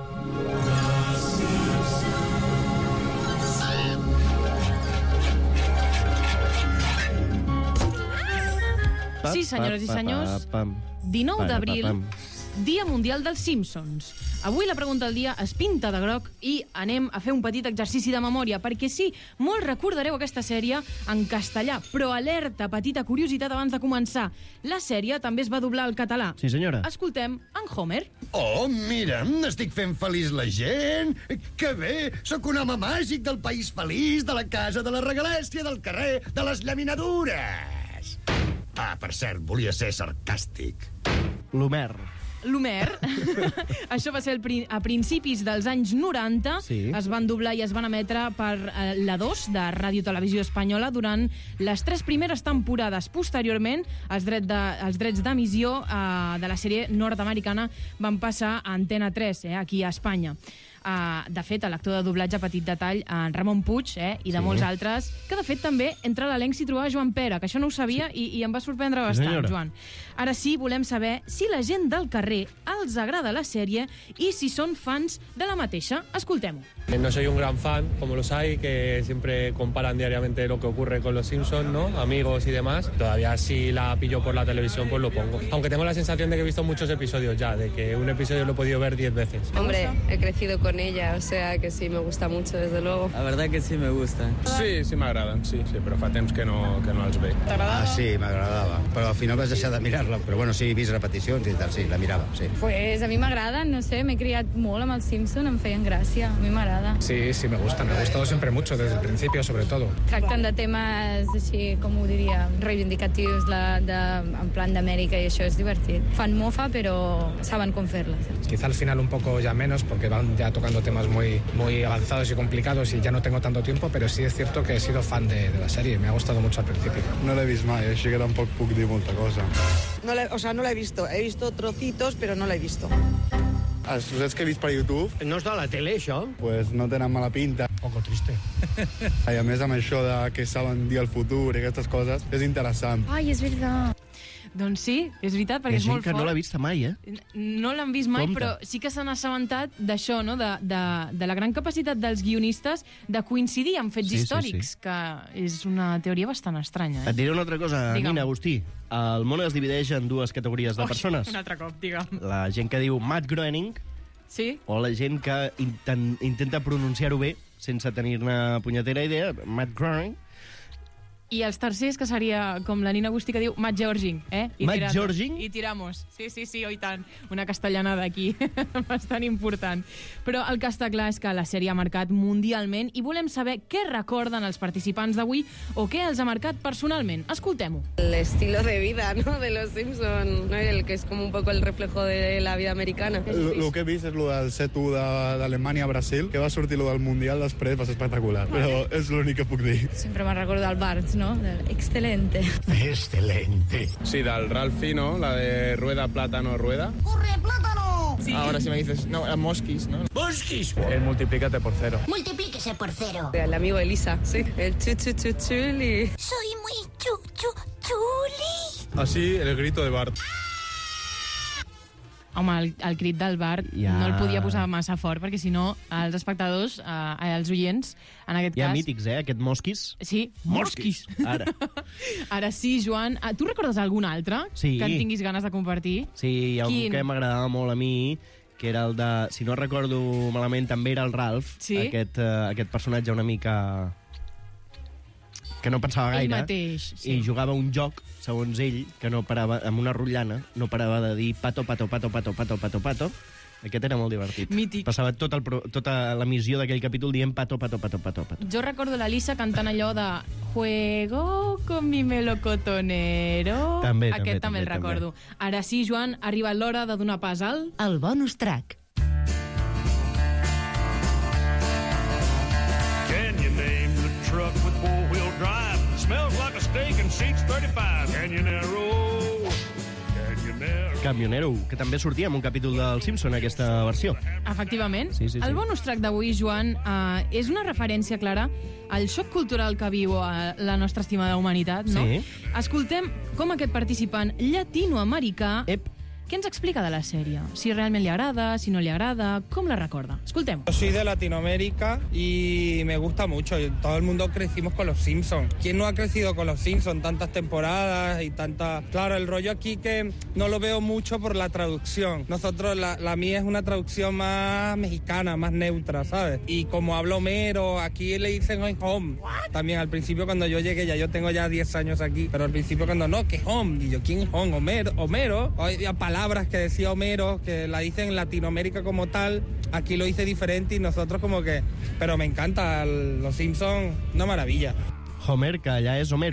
Sí, senyores i senyors, 19 d'abril, Dia Mundial dels Simpsons. Avui la pregunta del dia es pinta de groc i anem a fer un petit exercici de memòria, perquè sí, molts recordareu aquesta sèrie en castellà, però alerta, petita curiositat abans de començar. La sèrie també es va doblar al català. Sí, senyora. Escoltem en Homer. Oh, mira, estic fent feliç la gent. Que bé, sóc un home màgic del país feliç, de la casa de la regalèssia, del carrer de les llaminadures. Ah, per cert, volia ser sarcàstic. L'Homer. l'Homer. Això va ser a principis dels anys 90. Sí. Es van doblar i es van emetre per la 2 de Ràdio Televisió Espanyola durant les 3 primeres temporades. Posteriorment, els drets d'emissió de la sèrie nord-americana van passar a Antena 3, aquí a Espanya. De fet, l'actor de doblatge, petit detall, en Ramon Puig, i de molts altres, que de fet també entre l'elenc s'hi trobava Joan Pera, que això no ho sabia i em va sorprendre bastant, Joan. Ara sí, volem saber si la gent del carrer els agrada la sèrie i si són fans de la mateixa. Escoltem-ho. No soy un gran fan, como los hay, que siempre comparan diariamente lo que ocurre con los Simpsons, ¿no? Amigos y demás. Todavía si la pillo por la televisión, pues lo pongo. Aunque tengo la sensación de que he visto muchos episodios ya, de que un episodio lo he podido ver 10 veces. Hombre, he crecido con ella, o sea que sí, me gusta mucho, desde luego. La verdad que sí me gusta. Sí m'agraden, sí, però fa temps que no els veig. Ah, sí, m'agradava, però al final vas deixar de mirar-la. Però bueno, sí, he vist repeticions i tal, sí, la mirava, sí. Pues a mi m'agraden, no sé, m'he criat molt amb els Simpson, em feien gràcia, a mi m'agrada. Sí, me gusta, me ha gustado siempre mucho, desde el principio sobre todo. Tracten de temes així, com ho diria, reivindicatius en plan d'Amèrica i això és divertit. Fan mofa, però saben com fer-les. Quizá al final un poco ya menos, porque van ya tocando temas muy avanzados y complicados y ya no tengo tanto tiempo, pero sí es cierto que he sido fan de la serie, me ha gustado mucho al principio. No l'he vist mai, així que tampoc puc dir molta cosa. No la he visto trocitos, pero no la he visto. Els trossets que he vist per YouTube... No està a la tele, això? Pues no tenen mala pinta. Un poco triste. I a més amb això de que saben dir el futur i aquestes coses, és interessant. Ai, és veritat. Doncs sí, és veritat, perquè és molt fort. Hi ha gent que no l'ha vista mai, No l'han vist mai, però sí que s'han assabentat d'això, no? De la gran capacitat dels guionistes de coincidir amb fets històrics, que és una teoria bastant estranya. Et diré una altra cosa, Nina, Agustí. El món es divideix en dues categories de persones. Un altre cop, digue'm. La gent que diu Matt Groening, o la gent que intenta pronunciar-ho bé sense tenir-ne punyetera idea, Matt Groening. I els tercers, que seria com la Nina Agustí, que diu Matt Georging, Matt Georging? I tiramos. Sí, oi tant. Una castellana d'aquí, bastant important. Però el que està clar és que la sèrie ha marcat mundialment i volem saber què recorden els participants d'avui o què els ha marcat personalment. Escoltem-ho. El estilo de vida, ¿no?, de los Simpsons, ¿no? El que es como un poco el reflejo de la vida americana. El que he vist és el del 7-1 d'Alemanya a Brasil, que va sortir el del Mundial després, va ser espectacular. Però és l'únic que puc dir. Sempre me'n recordo del Bart, ¿no? Excelente. Excelente. Sí, del Ralphie, ¿no? La de rueda, plátano, rueda. ¡Corre, plátano! Sí. Ahora si me dices, no, Mosquis, ¿no? ¡Mosquis! El multiplícate por 0. Multiplíquese por 0. El amigo de Lisa, sí. El chuli. Soy muy chuli. Así, el grito de Bart. Home, el crit del Bart no el podia posar massa fort, perquè si no els espectadors, els oients, en aquest cas... Hi ha mítics, aquest Mosquis. Sí, Mosquis. Ara. Ara sí, Joan. Tu recordes algun altre que en tinguis ganes de compartir? Sí, hi ha un que m'agradava molt a mi, que era el de... Si no recordo malament, també era el Ralph, aquest personatge una mica... que no pensava gaire, ell mateix, sí. I jugava un joc, segons ell, que no parava, amb una rotllana, no parava de dir pato, pato, pato, pato, pato, pato, pato. Aquest era molt divertit. Mític. Passava tota l'emissió d'aquell capítol dient pato, pato, pato, pato, pato. Jo recordo la Lisa cantant allò de Juego con mi melocotonero. Aquest també el recordo. Ara sí, Joan, ha arribat l'hora de donar pas al... El bonus track. Can you name the truck with four-wheel drive? Smells like a steak and seats 35. Camionero. Camionero, que també sortia en un capítol del Simpson, aquesta versió. Efectivament. Sí. El bonus track d'avui, Joan, és una referència clara al xoc cultural que viu la nostra estimada humanitat, no? Sí. Escoltem com aquest participant llatinoamericà... ¿Qué ens explica de la sèrie? Si realment li agrada, si no li agrada, com la recorda? Escoltem. Yo soy de Latinoamérica y me gusta mucho. Todo el mundo crecimos con los Simpsons. ¿Quién no ha crecido con los Simpsons? Tantas temporadas y tantas... Claro, el rollo aquí que no lo veo mucho por la traducción. Nosotros, la mía es una traducción más mexicana, más neutra, ¿sabes? Y como hablo Homero, aquí le dicen home. También al principio cuando yo llegué, yo tengo ya 10 años aquí, pero al principio cuando no, ¿qué home? Y yo, ¿quién es home? Homero. Había palabras que decía Homero, que la dicen en Latinoamérica como tal, aquí lo hice diferente y nosotros como que... Pero me encanta, los Simpsons, una maravilla. Homer, que allà és Homero.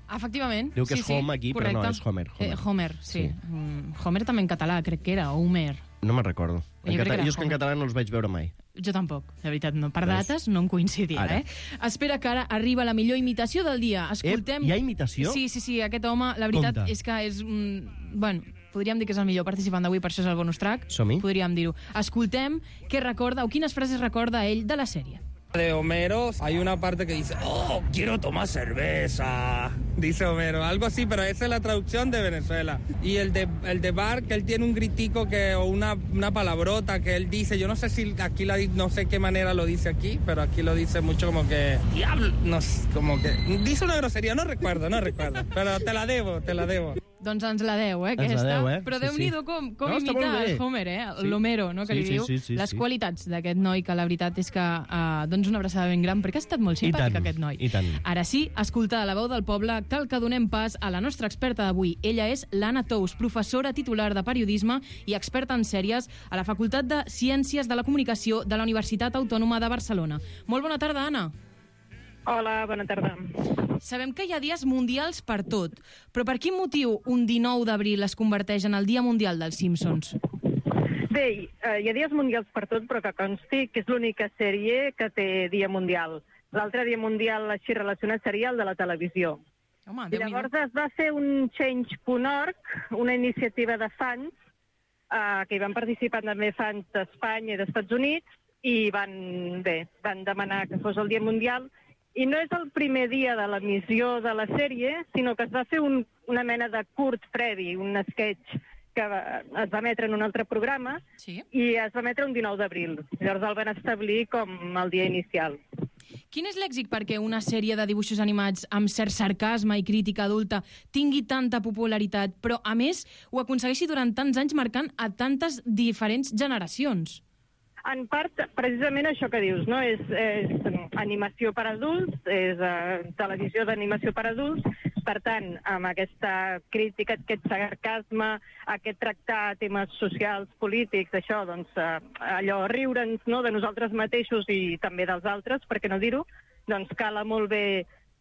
Efectivament. Diu que és Home aquí, però no, és Homer. Homer, sí. Homer també en català, crec que era, o Homer. No me'n recordo. Jo és que en Homer. català no els vaig veure mai. Jo tampoc, de veritat, no. Per dates no em coincidia, Espera, que ara arriba la millor imitació del dia. Escoltem... Hi ha imitació? Sí, aquest home, la veritat és que és... Bueno, podríem dir que és el millor participant d'avui, per això és el bonus track. Som-hi. Podríem dir-ho. Escoltem què recorda o quines frases recorda ell de la sèrie. De Homero hay una parte que dice, oh, quiero tomar cerveza, dice Homero, algo así, pero esa es la traducción de Venezuela. Y el de Bart, que él tiene un gritico o una palabrota que él dice, yo no sé si aquí no sé qué manera lo dice aquí, pero aquí lo dice mucho como que, diablo, no sé, como que, dice una grosería, no recuerdo, pero te la debo. Doncs ens la deu, aquesta. Però Déu-n'hi-do com imita el Homer, l'Homero, no, que li diu les qualitats d'aquest noi, que la veritat és que doncs una abraçada ben gran, perquè ha estat molt simpàtic aquest noi. Ara sí, escoltar la veu del poble, cal que donem pas a la nostra experta d'avui. Ella és l'Anna Tous, professora titular de periodisme i experta en sèries a la Facultat de Ciències de la Comunicació de la Universitat Autònoma de Barcelona. Molt bona tarda, Anna. Hola, bona tarda. Sabem que hi ha dies mundials per tot, però per quin motiu un 19 d'abril es converteix en el Dia Mundial dels Simpsons? Bé, hi ha dies mundials per tot, però que consti que és l'única sèrie que té dia mundial. L'altre dia mundial així relacionat seria el de la televisió. Home, I llavors es va fer un Change.org, una iniciativa de fans, que hi van participar també fans d'Espanya i d'Estats Units, i van demanar que fos el Dia Mundial. I no és el primer dia de l'emissió de la sèrie, sinó que es va fer una mena de curt previ, un sketch que es va emetre en un altre programa, i es va emetre un 19 d'abril. Llavors el van establir com el dia inicial. Quin és l'èxit perquè una sèrie de dibuixos animats amb cert sarcasme i crítica adulta tingui tanta popularitat, però a més ho aconsegueixi durant tants anys marcant a tantes diferents generacions? En part, precisament això que dius, no? És animació per adults, és televisió d'animació per adults, per tant, amb aquesta crítica, aquest sarcasme, aquest tractar temes socials, polítics, això, doncs, allò, riure'ns, no?, de nosaltres mateixos i també dels altres, per què no dir-ho, doncs cala molt bé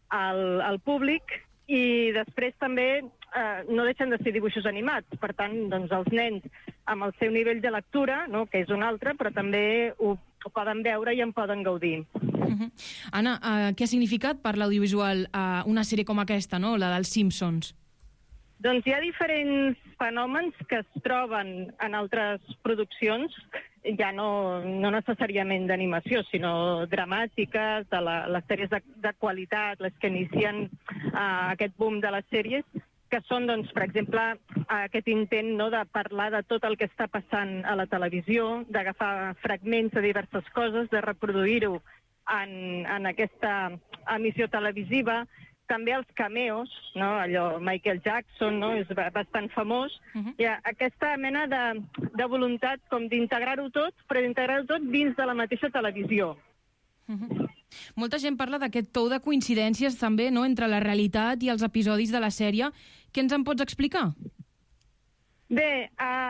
al públic, i després també no deixen de ser dibuixos animats, per tant, doncs els nens amb el seu nivell de lectura, no?, que és un altre, però també ho poden veure i en poden gaudir. Anna, què ha significat per l'audiovisual una sèrie com aquesta, no?, la dels Simpsons? Doncs hi ha diferents fenòmens que es troben en altres produccions, ja no necessàriament d'animació, sinó dramàtiques, de les sèries de qualitat, les que inicien aquest boom de les sèries, que són, doncs, per exemple, aquest intent, no?, de parlar de tot el que està passant a la televisió, d'agafar fragments de diverses coses, de reproduir-ho en aquesta emissió televisiva. També els cameos, no?, allò, Michael Jackson, no?, és bastant famós. Hi ha aquesta mena de voluntat com d'integrar-ho tot, però d'integrar-ho tot dins de la mateixa televisió. Molta gent parla d'aquest tou de coincidències també, no?, entre la realitat i els episodis de la sèrie. Què ens en pots explicar? Bé,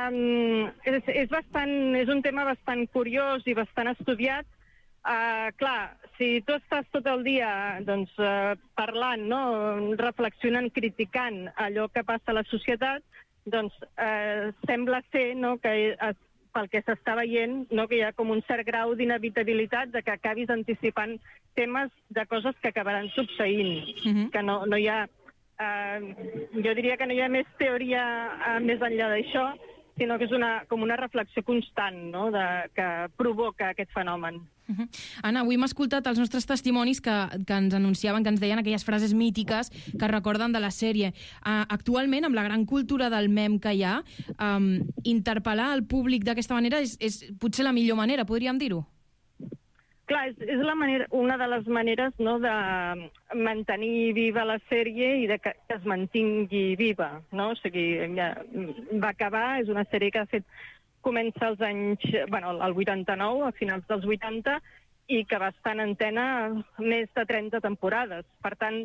és un tema bastant curiós i bastant estudiat. Clar, si tu estàs tot el dia doncs, parlant, no?, reflexionant, criticant allò que passa a la societat, doncs sembla ser, no?, que pel que s'està veient, no?, que hi ha com un cert grau d'inevitabilitat de que acabis anticipant temes de coses que acabaran succeint, que no hi ha... jo diria que no hi ha més teoria més enllà d'això, sinó que és com una reflexió constant, no?, que provoca aquest fenomen. Anna, avui hem escoltat els nostres testimonis que ens anunciaven, que ens deien aquelles frases mítiques que recorden de la sèrie. Actualment, amb la gran cultura del mem que hi ha, interpel·lar el públic d'aquesta manera és potser la millor manera, podríem dir-ho? Clar, és una de les maneres, no?, de mantenir viva la sèrie i de que es mantingui viva, no? O sigui, va acabar, és una sèrie que comença als anys, el 89, a finals dels 80, i que va estar en antena més de 30 temporades. Per tant,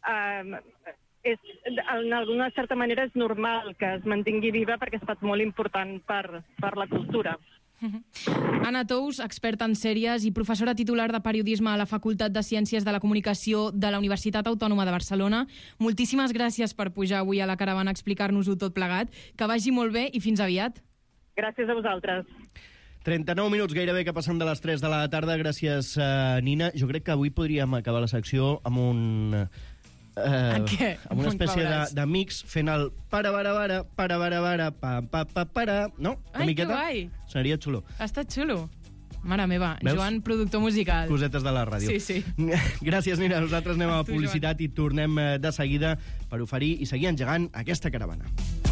en alguna certa manera és normal que es mantingui viva perquè ha estat molt important per la cultura. Anna Tous, experta en sèries i professora titular de periodisme a la Facultat de Ciències de la Comunicació de la Universitat Autònoma de Barcelona. Moltíssimes gràcies per pujar avui a la caravana a explicar-nos-ho tot plegat. Que vagi molt bé i fins aviat. Gràcies a vosaltres. 39 minuts gairebé que passen de les 3 de la tarda. Gràcies, Nina. Jo crec que avui podríem acabar la secció amb un... amb una espècie de mix fent el para-bara-bara, para-bara-bara, no? Ai, que guai! Sonaria xulo. Ha estat xulo. Mare meva, Veus? Joan, productor musical. Cosetes de la ràdio. Sí. Gràcies, Nina. Nosaltres anem a Tu, publicitat i tornem de seguida per oferir i seguir engegant aquesta caravana.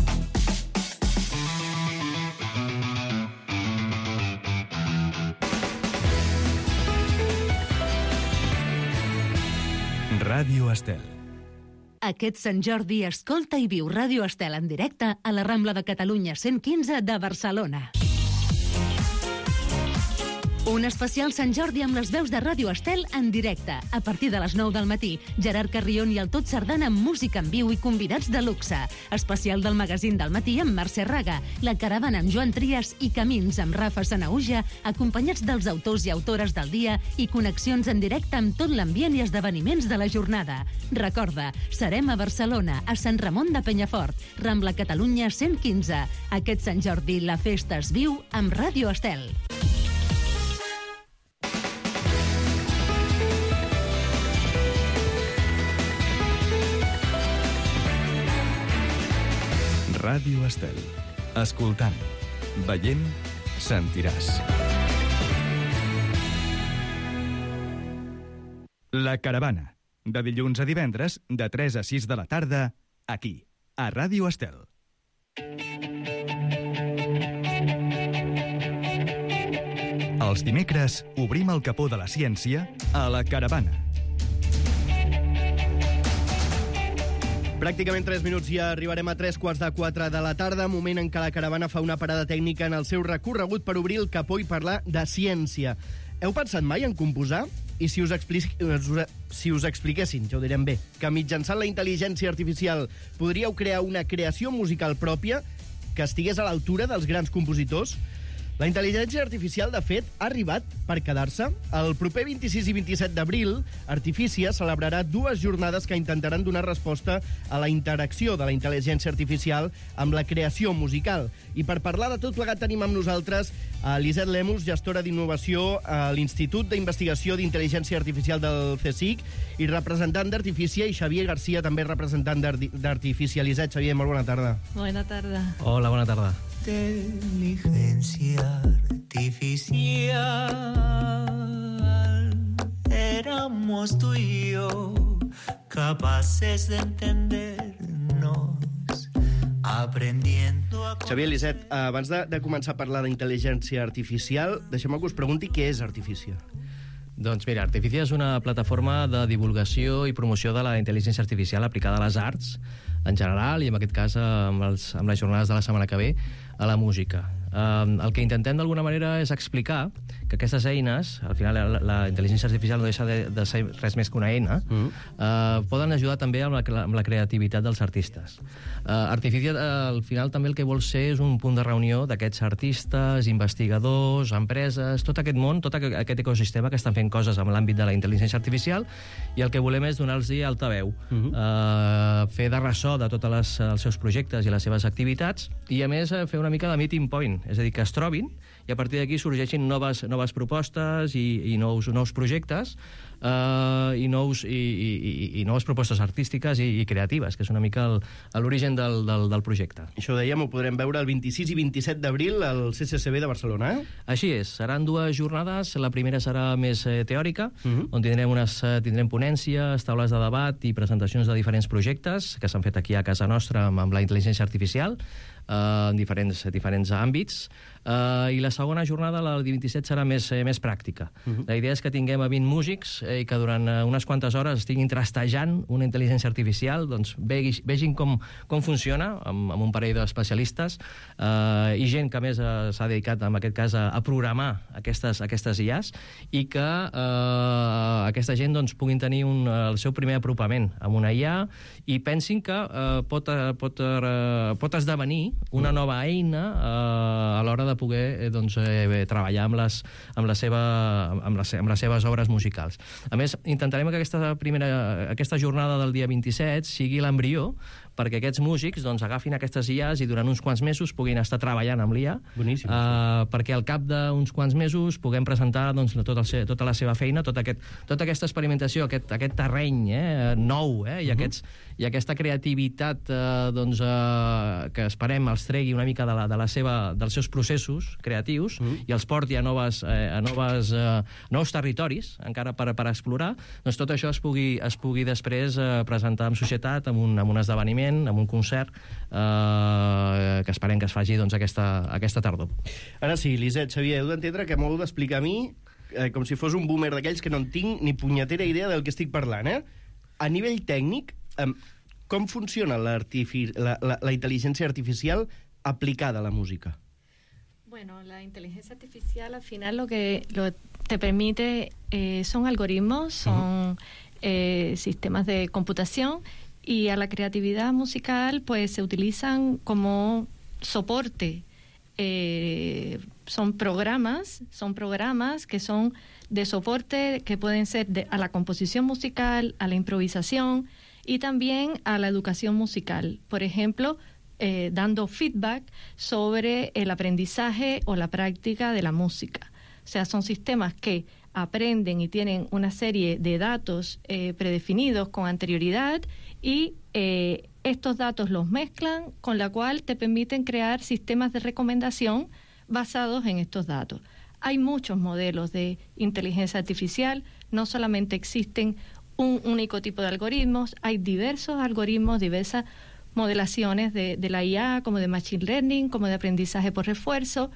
Ràdio Estel. Aquest Sant Jordi escolta i viu Ràdio Estel en directe a la Rambla de Catalunya 115 de Barcelona. Un especial Sant Jordi amb les veus de Ràdio Estel en directe. A partir de les 9 del matí, Gerard Carrion i el Tot Sardana amb música en viu i convidats de luxe. Especial del magazín del matí amb Mercè Raga, La caravana amb Joan Trias i Camins amb Rafa Sanauja, acompanyats dels autors i autores del dia i connexions en directe amb tot l'ambient i esdeveniments de la jornada. Recorda, serem a Barcelona, a Sant Ramon de Penyafort, Rambla Catalunya 115. Aquest Sant Jordi la festa es viu amb Ràdio Estel. Ràdio Estel. Escoltant, veient, sentiràs. La caravana. De dilluns a divendres, de 3 a 6 de la tarda, aquí, a Ràdio Estel. Els dimecres obrim el capó de la ciència a la caravana. Pràcticament 3 minuts i arribarem a 3:45 de la tarda, moment en què la caravana fa una parada tècnica en el seu recorregut per obrir el capó i parlar de ciència. Heu pensat mai en composar? I si us expliquessin, ja ho direm bé, que mitjançant la intel·ligència artificial podríeu crear una creació musical pròpia que estigués a l'altura dels grans compositors? La intel·ligència artificial, de fet, ha arribat per quedar-se. El proper 26 i 27 d'abril, Artificia celebrarà 2 jornades que intentaran donar resposta a la interacció de la intel·ligència artificial amb la creació musical. I per parlar de tot plegat tenim amb nosaltres a Lisette Lemus, gestora d'innovació a l'Institut d'Investigació d'Intel·ligència Artificial del CSIC i representant d'Artificia, i Xavier Garcia, també representant d'Artificia. Lisette, Xavier, molt bona tarda. Bona tarda. Hola, bona tarda. Inteligencia artificial, éramos tú y yo capaces de entendernos, aprendiendo a... Xavier, Lisette, abans de començar a parlar d'intel·ligència artificial, deixeu-me que us pregunti què és Artificia. Doncs mira, Artificia és una plataforma de divulgació i promoció de la intel·ligència artificial aplicada a les arts, en general, i en aquest cas amb les jornades de la setmana que ve, a la música. El que intentem d'alguna manera és explicar que aquestes eines, al final la intel·ligència artificial no deixa de ser res més que una eina, poden ajudar també amb la creativitat dels artistes. Artificia, al final, també el que vol ser és un punt de reunió d'aquests artistes, investigadors, empreses, tot aquest món, tot aquest ecosistema que estan fent coses amb l'àmbit de la intel·ligència artificial, i el que volem és donar-los altaveu, fer de ressò de tots els seus projectes i les seves activitats, i a més fer una mica de meeting point, és a dir, que es trobin i a partir d'aquí sorgeixin noves propostes i nous projectes i noves propostes artístiques i creatives, que és una mica l'origen del projecte. Això ho dèiem, ho podrem veure el 26 i 27 d'abril al CCCB de Barcelona, eh? Així és, seran 2 jornades, la primera serà més teòrica, on tindrem ponències, taules de debat i presentacions de diferents projectes que s'han fet aquí a casa nostra amb la intel·ligència artificial, en diferents àmbits, i la segona jornada, la del 27, serà més pràctica. La idea és que tinguem a 20 músics i que durant unes quantes hores estiguin trastejant una intel·ligència artificial, doncs vegin com funciona amb un parell d'especialistes i gent que a més s'ha dedicat en aquest cas a programar aquestes IAs, i que aquesta gent doncs, puguin tenir el seu primer apropament amb una IA i pensin que pot esdevenir una nova eina a l'hora de poder treballar amb les seves obres musicals. A més, intentarem que aquesta jornada del dia 27 sigui l'embrió perquè aquests músics agafin aquestes IAs i durant uns quants mesos puguin estar treballant amb l'IA, perquè al cap d'uns quants mesos puguem presentar tota la seva feina, tota aquesta experimentació, aquest terreny nou, i aquesta creativitat que esperem els tregui una mica dels seus processos creatius i els porti a nous territoris encara per explorar, doncs tot això es pugui després presentar en societat, en un esdeveniment, en un concert que esperem que es faci aquesta tardor. Ara sí, Lisette, Xavier, heu d'entendre que m'heu d'explicar a mi com si fos un boomer d'aquells que no en tinc ni punyetera idea del que estic parlant. A nivell tècnic, com funciona la intel·ligència artificial aplicada a la música? Bueno, la inteligencia artificial al final lo que te permite son algoritmos, son sistemas de computación, y a la creatividad musical pues se utilizan como soporte. Son programas que son de soporte, que pueden ser a la composición musical, a la improvisación y también a la educación musical. Por ejemplo, dando feedback sobre el aprendizaje o la práctica de la música. O sea, son sistemas que aprenden y tienen una serie de datos predefinidos con anterioridad y estos datos los mezclan, con la cual te permiten crear sistemas de recomendación basados en estos datos. Hay muchos modelos de inteligencia artificial, no solamente existen un único tipo de algoritmos, hay diversos algoritmos, diversas modelaciones de la IA, como de Machine Learning, como de aprendizaje por refuerzo,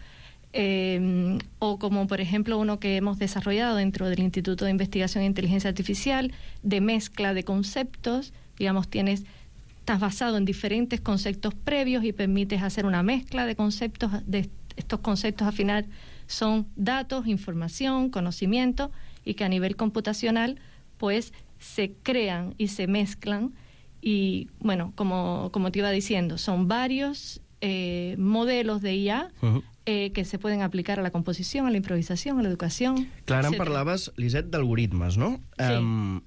o como por ejemplo uno que hemos desarrollado dentro del Instituto de Investigación e Inteligencia Artificial, de mezcla de conceptos. Digamos, estás basado en diferentes conceptos previos y permites hacer una mezcla de conceptos. De estos conceptos al final son datos, información, conocimiento, y que a nivel computacional pues se crean y se mezclan. Y bueno, como te iba diciendo, son varios modelos de IA que se pueden aplicar a la composición, a la improvisación, a la educación. Clar, em parlaves, Lisette, d'algoritmes, no? Sí.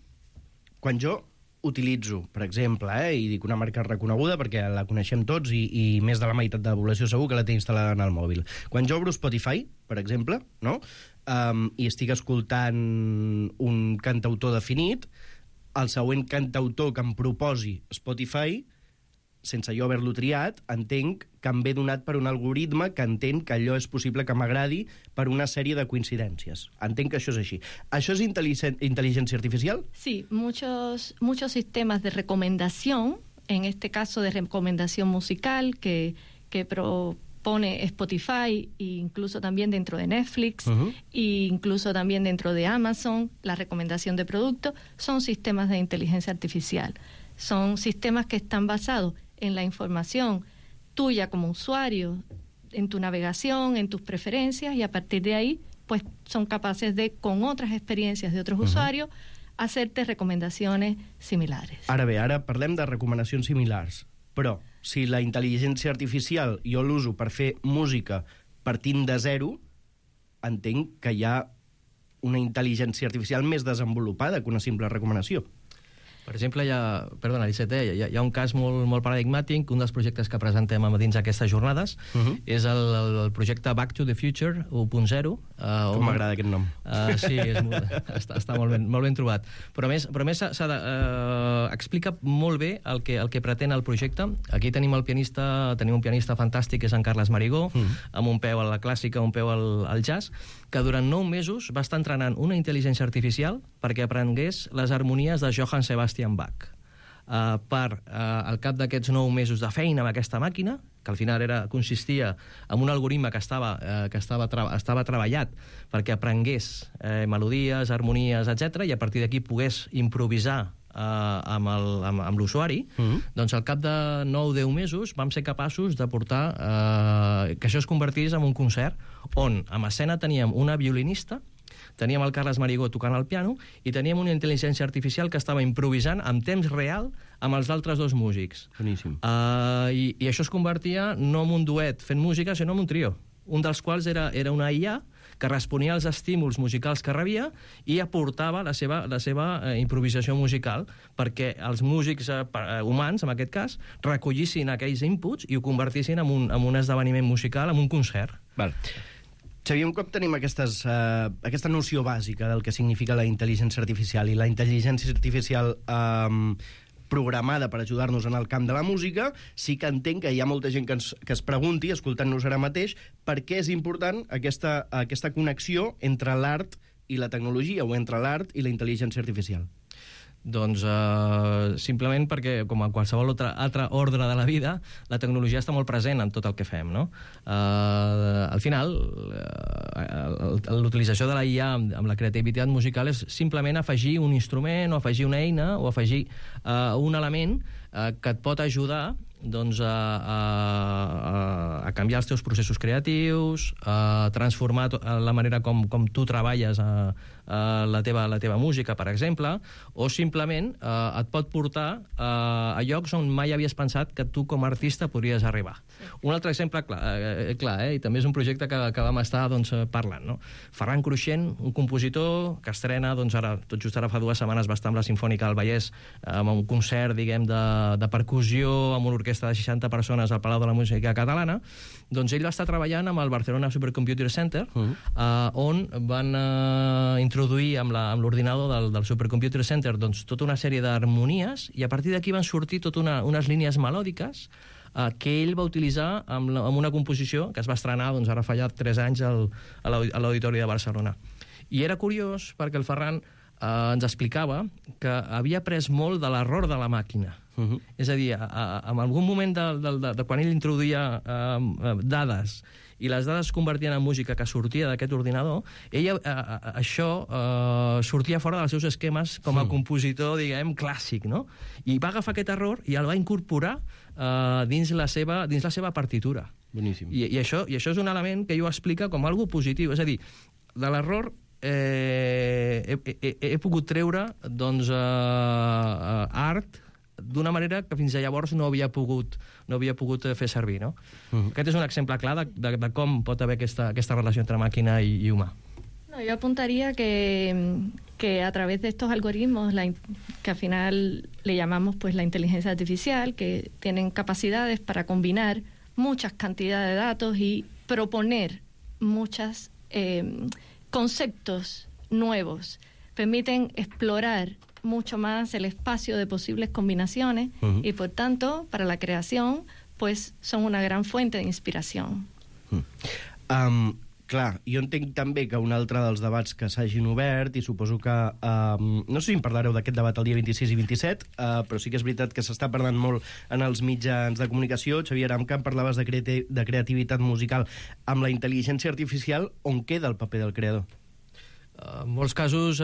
Quan jo utilitzo, per exemple, i dic una marca reconeguda perquè la coneixem tots i més de la meitat de la població segur que la té instal·lada en el mòbil. Quan jo obro Spotify, per exemple, no? I estic escoltant un cantautor definit, el següent cantautor que em proposi Spotify, sense jo haver-lo triat, entenc que em ve donat per un algoritme que entén que allò és possible que m'agradi per una sèrie de coincidències. Entenc que això és així. ¿Això es inteligencia artificial? Sí, muchos sistemas de recomendación, en este caso de recomendación musical que propone Spotify, e incluso también dentro de Netflix, e incluso también dentro de Amazon, la recomendación de productos, son sistemas de inteligencia artificial. Son sistemas que están basados en la información tuya como usuario, en tu navegación, en tus preferencias, y a partir de ahí pues son capaces de, con otras experiencias de otros usuarios, hacerte recomendaciones similares. Ara bé, ara parlem de recomanacions similars, però si la intel·ligència artificial jo l'uso per fer música partint de zero, entenc que hi ha una intel·ligència artificial més desenvolupada que una simple recomanació. Per exemple, perdona, Lisette, hi ha un cas molt paradigmàtic, un dels projectes que presentem dins aquestes jornades, és el projecte Back to the Future 1.0. Com m'agrada aquest nom. Sí, està molt ben trobat. Però a més explica molt bé el que pretén el projecte. Aquí tenim un pianista fantàstic, que és en Carles Marigó, amb un peu a la clàssica, un peu al jazz, que durant 9 mesos va estar entrenant una intel·ligència artificial perquè aprengués les harmonies de Johann Sebastian Bach. al cap d'aquests 9 mesos de feina amb aquesta màquina, que al final consistia en un algoritme que estava treballat perquè aprengués melodies, harmonies, etc, i a partir d'aquí pogués improvisar amb l'usuari, doncs al cap de 9-10 mesos vam ser capaços de portar que això es convertís en un concert on en escena teníem una violinista, teníem el Carles Marigó tocant el piano i teníem una intel·ligència artificial que estava improvisant en temps real amb els altres 2 músics. Boníssim. I això es convertia no en un duet fent música, sinó en un trio, un dels quals era una IA que responia als estímuls musicals que rebia i aportava la seva improvisació musical perquè els músics humans, en aquest cas, recollissin aquells inputs i ho convertissin en un esdeveniment musical, en un concert. Val. Xavier, un cop tenim aquesta noció bàsica del que significa la intel·ligència artificial i la intel·ligència artificial programada per ajudar-nos en el camp de la música, sí que entenc que hi ha molta gent que es pregunti, escoltant-nos ara mateix, per què és important aquesta connexió entre l'art i la tecnologia, o entre l'art i la intel·ligència artificial. Doncs simplement perquè, com a qualsevol altre ordre de la vida, la tecnologia està molt present en tot el que fem, no? Al final, l'utilització de la IA amb la creativitat musical és simplement afegir un instrument o afegir una eina o afegir un element que et pot ajudar doncs, a canviar els teus processos creatius, a transformar la manera com tu treballes la teva música, per exemple, o simplement et pot portar a llocs on mai havies pensat que tu com a artista podries arribar. Un altre exemple clar, i també és un projecte que vam estar parlant, no? Ferran Cruixent, un compositor que estrena, tot just ara fa 2 setmanes va estar amb la Simfònica del Vallès amb un concert, diguem, de percussió amb una orquestra de 60 persones al Palau de la Música Catalana. Doncs ell va estar treballant amb el Barcelona Supercomputer Center, on van introduir amb l'ordinador del Supercomputer Center tota una sèrie d'harmonies, i a partir d'aquí van sortir totes unes línies melòdiques que ell va utilitzar amb una composició que es va estrenar ara fa ja 3 anys a l'Auditori de Barcelona. I era curiós perquè el Ferran ens explicava que havia après molt de l'error de la màquina. És a dir, en algun moment de quan ell introduïa dades i les dades es convertien en música que sortia d'aquest ordinador, això sortia fora dels seus esquemes com a compositor, diguem, clàssic, no? I va agafar aquest error i el va incorporar dins la seva partitura. Boníssim. I això és un element que ell ho explica com algo positiu. És a dir, de l'error he pogut treure art d'una manera que fins llavors no havia pogut fer servir, no? Aquest és un exemple clar de com pot haver aquesta relació entre màquina i humà. No, yo apuntaría que a través de estos algoritmos, que al final le llamamos pues la inteligencia artificial, que tienen capacidades para combinar muchas cantidades de datos y proponer muchos conceptos nuevos, permiten explorar mucho más el espacio de posibles combinaciones y por tanto para la creación pues son una gran fuente de inspiración. Clar, jo entenc també que un altre dels debats que s'hagin obert, i suposo que no sé si en parlareu d'aquest debat el dia 26 i 27, però sí que és veritat que s'està parlant molt en els mitjans de comunicació. Xavier Aramca, parlaves de creativitat musical. Amb la intel·ligència artificial, on queda el paper del creador? En molts casos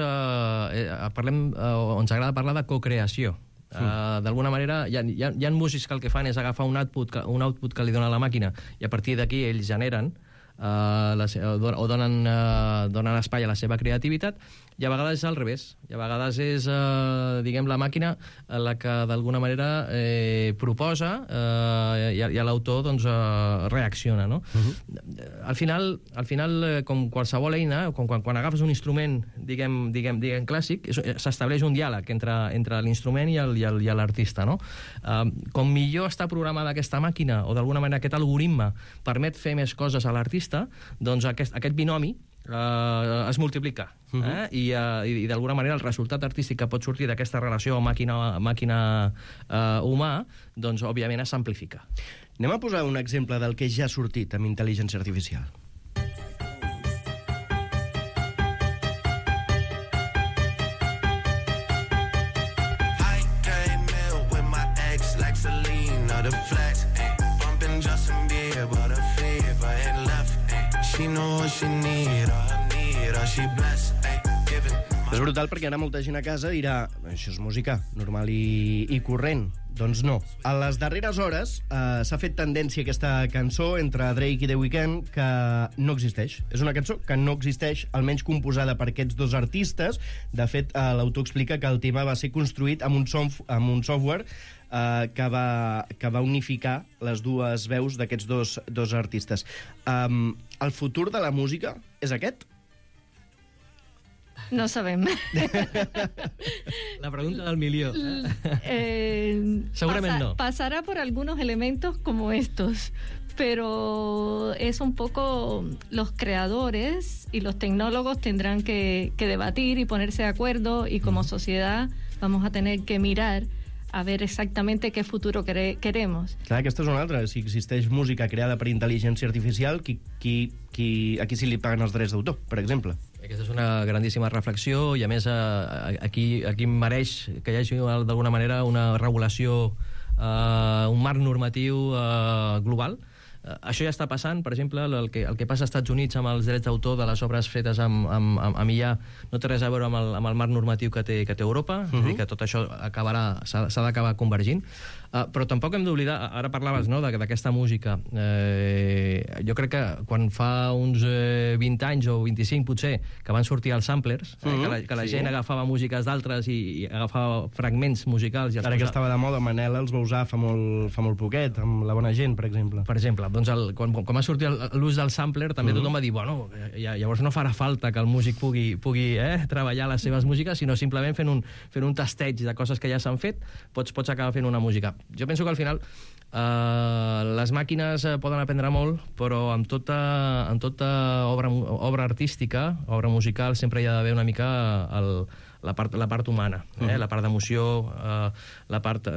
ens agrada parlar de cocreació. D'alguna manera hi ha músics que el que fan és agafar un output que li dona la màquina i a partir d'aquí ells generen o donen espai a la seva creativitat, i a vegades és al revés. I a vegades és, diguem, la màquina la que d'alguna manera proposa i l'autor reacciona, no? Al final, com qualsevol eina, quan agafes un instrument, diguem clàssic, s'estableix un diàleg entre l'instrument i l'artista, no? Com millor està programada aquesta màquina, o d'alguna manera aquest algoritme permet fer més coses a l'artista, doncs aquest binomi es multiplica, i d'alguna manera el resultat artístic que pot sortir d'aquesta relació màquina-humà, doncs òbviament s'amplifica. Anem a posar un exemple del que ja ha sortit amb intel·ligència artificial. she know what she need. I need her, she blessed, ay, giving. És brutal perquè ara molta gent a casa dirà això és música normal i corrent. Doncs no. A les darreres hores s'ha fet tendència aquesta cançó entre Drake i The Weeknd que no existeix. És una cançó que no existeix, almenys composada per aquests dos artistes. De fet, l'autor explica que el tema va ser construït amb un software que va unificar les dues veus d'aquests dos artistes. El futur de la música és aquest? No sabem. La pregunta del milió. Seguramente no. Pasará por algunos elementos como estos, pero es un poco los creadores y los tecnólogos tendrán que debatir y ponerse de acuerdo, y como sociedad vamos a tener que mirar a ver exactamente qué futuro queremos. Clar, aquesta és una altra. Si existeix música creada per intel·ligència artificial, a qui sí li paguen els drets d'autor, per exemple? Aquesta és una grandíssima reflexió, i a més aquí mereix que hi hagi d'alguna manera una regulació, un marc normatiu global. Això ja està passant, per exemple, el que passa als Estats Units amb els drets d'autor de les obres fetes amb IA no té res a veure amb el marc normatiu que té Europa, és a dir, que tot això s'ha d'acabar convergint. Però tampoc hem d'oblidar, ara parlaves d'aquesta música, jo crec que quan fa uns 20 anys o 25 potser, que van sortir els samplers, que la gent agafava músiques d'altres i agafava fragments musicals. Ara que estava de moda, Manel els va usar fa molt poquet, amb La Bona Gent, per exemple. Per exemple, doncs quan va sortir l'ús del sampler, també tothom va dir, bueno, llavors no farà falta que el músic pugui treballar les seves músiques, sinó simplement fent un tasteig de coses que ja s'han fet, pots acabar fent una música. Jo penso que al final les màquines poden aprendre molt, però amb tota obra artística, obra musical, sempre hi ha d'haver una mica la part humana, la part d'emoció, la part...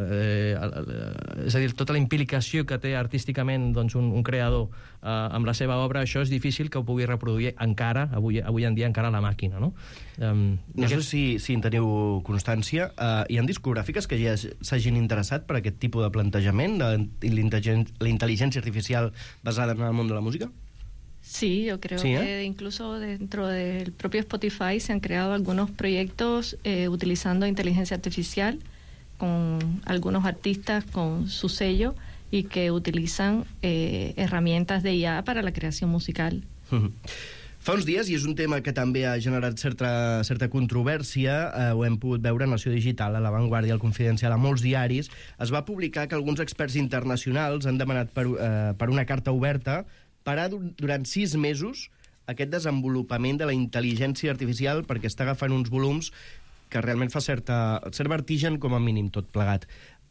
és a dir, tota la implicació que té artísticament un creador amb la seva obra, això és difícil que ho pugui reproduir encara, avui en dia, encara la màquina, no? No sé si en teniu constància. Hi ha discogràfiques que ja s'hagin interessat per aquest tipus de plantejament de la intel·ligència artificial basada en el món de la música? Sí, yo creo que incluso dentro del propio Spotify se han creado algunos proyectos utilizando inteligencia artificial con algunos artistas con su sello y que utilizan herramientas de IA para la creación musical. Fa uns dies, i és un tema que també ha generat certa controvèrsia, ho hem pogut veure a Nació Digital, a La Vanguardia, al Confidencial, a molts diaris, es va publicar que alguns experts internacionals han demanat per una carta oberta parar durant 6 mesos aquest desenvolupament de la intel·ligència artificial, perquè està agafant uns volums que realment fa cert vertigen, com a mínim, tot plegat.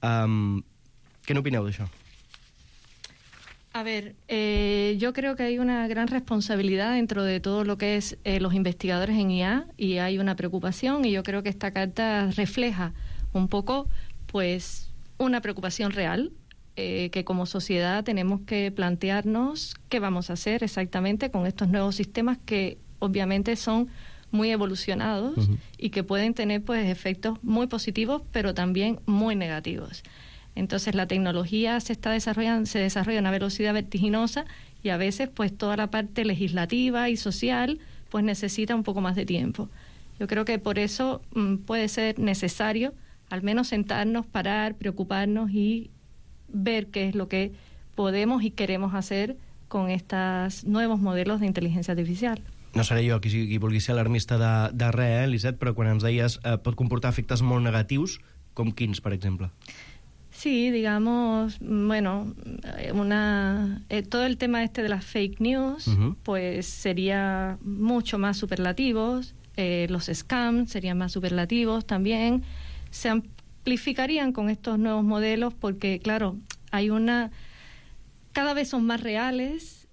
Què n'opineu d'això? A ver, yo creo que hay una gran responsabilidad dentro de todo lo que es los investigadores en IA, y hay una preocupación, y yo creo que esta carta refleja un poco, pues, una preocupación real, que como sociedad tenemos que plantearnos qué vamos a hacer exactamente con estos nuevos sistemas que obviamente son muy evolucionados y que pueden tener pues efectos muy positivos pero también muy negativos. Entonces la tecnología se desarrolla a una velocidad vertiginosa, y a veces pues toda la parte legislativa y social pues necesita un poco más de tiempo. Yo creo que por eso puede ser necesario al menos sentarnos, parar, preocuparnos y ver qué es lo que podemos y queremos hacer con estos nuevos modelos de inteligencia artificial. No seré jo qui vulgui ser alarmista de res, Lisette, però quan ens deies pot comportar efectes molt negatius, com quins, per exemple? Sí, digamos, bueno, todo el tema de las fake news, pues sería mucho más superlativos, los scams serían más superlativos también, se amplificarían con estos nuevos modelos porque, claro, cada vez son más reales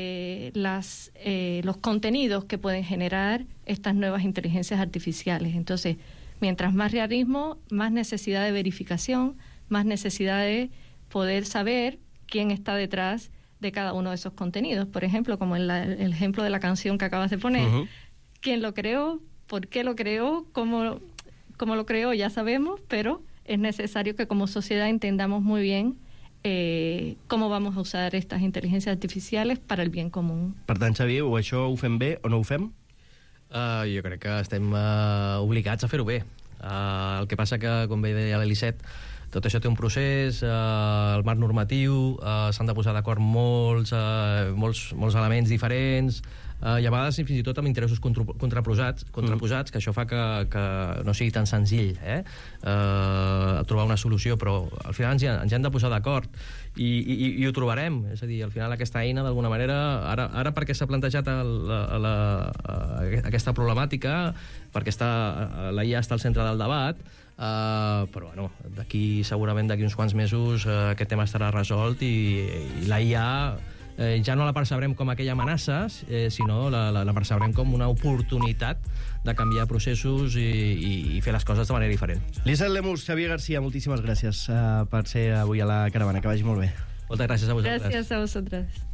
los contenidos que pueden generar estas nuevas inteligencias artificiales. Entonces, mientras más realismo, más necesidad de verificación, más necesidad de poder saber quién está detrás de cada uno de esos contenidos. Por ejemplo, como el ejemplo de la canción que acabas de poner. ¿Quién lo creó? ¿Por qué lo creó? ¿Cómo lo creó? Ya sabemos, pero es necesario que como sociedad entendamos muy bien cómo vamos a usar estas inteligencias artificiales para el bien común. Per tant, Xavier, o això ho fem bé o no ho fem? Jo crec que estem obligats a fer-ho bé. El que passa que, com bé deia l'Elisset, tot això té un procés, el marc normatiu, s'han de posar d'acord molts elements diferents, i a vegades fins i tot amb interessos contraposats, que això fa que no sigui tan senzill trobar una solució, però al final ens hem de posar d'acord i ho trobarem. És a dir, al final aquesta eina, d'alguna manera, ara perquè s'ha plantejat aquesta problemàtica, perquè la IA està al centre del debat, però bueno, segurament d'aquí uns quants mesos aquest tema estarà resolt i la IA ja no la percebrem com aquella amenaça, sinó la percebrem com una oportunitat de canviar processos i fer les coses de manera diferent. Lizeth Lemus, Xavier García, moltíssimes gràcies per ser avui a la caravana. Que vagi molt bé. Moltes gràcies a vosaltres. Gràcies a vosaltres.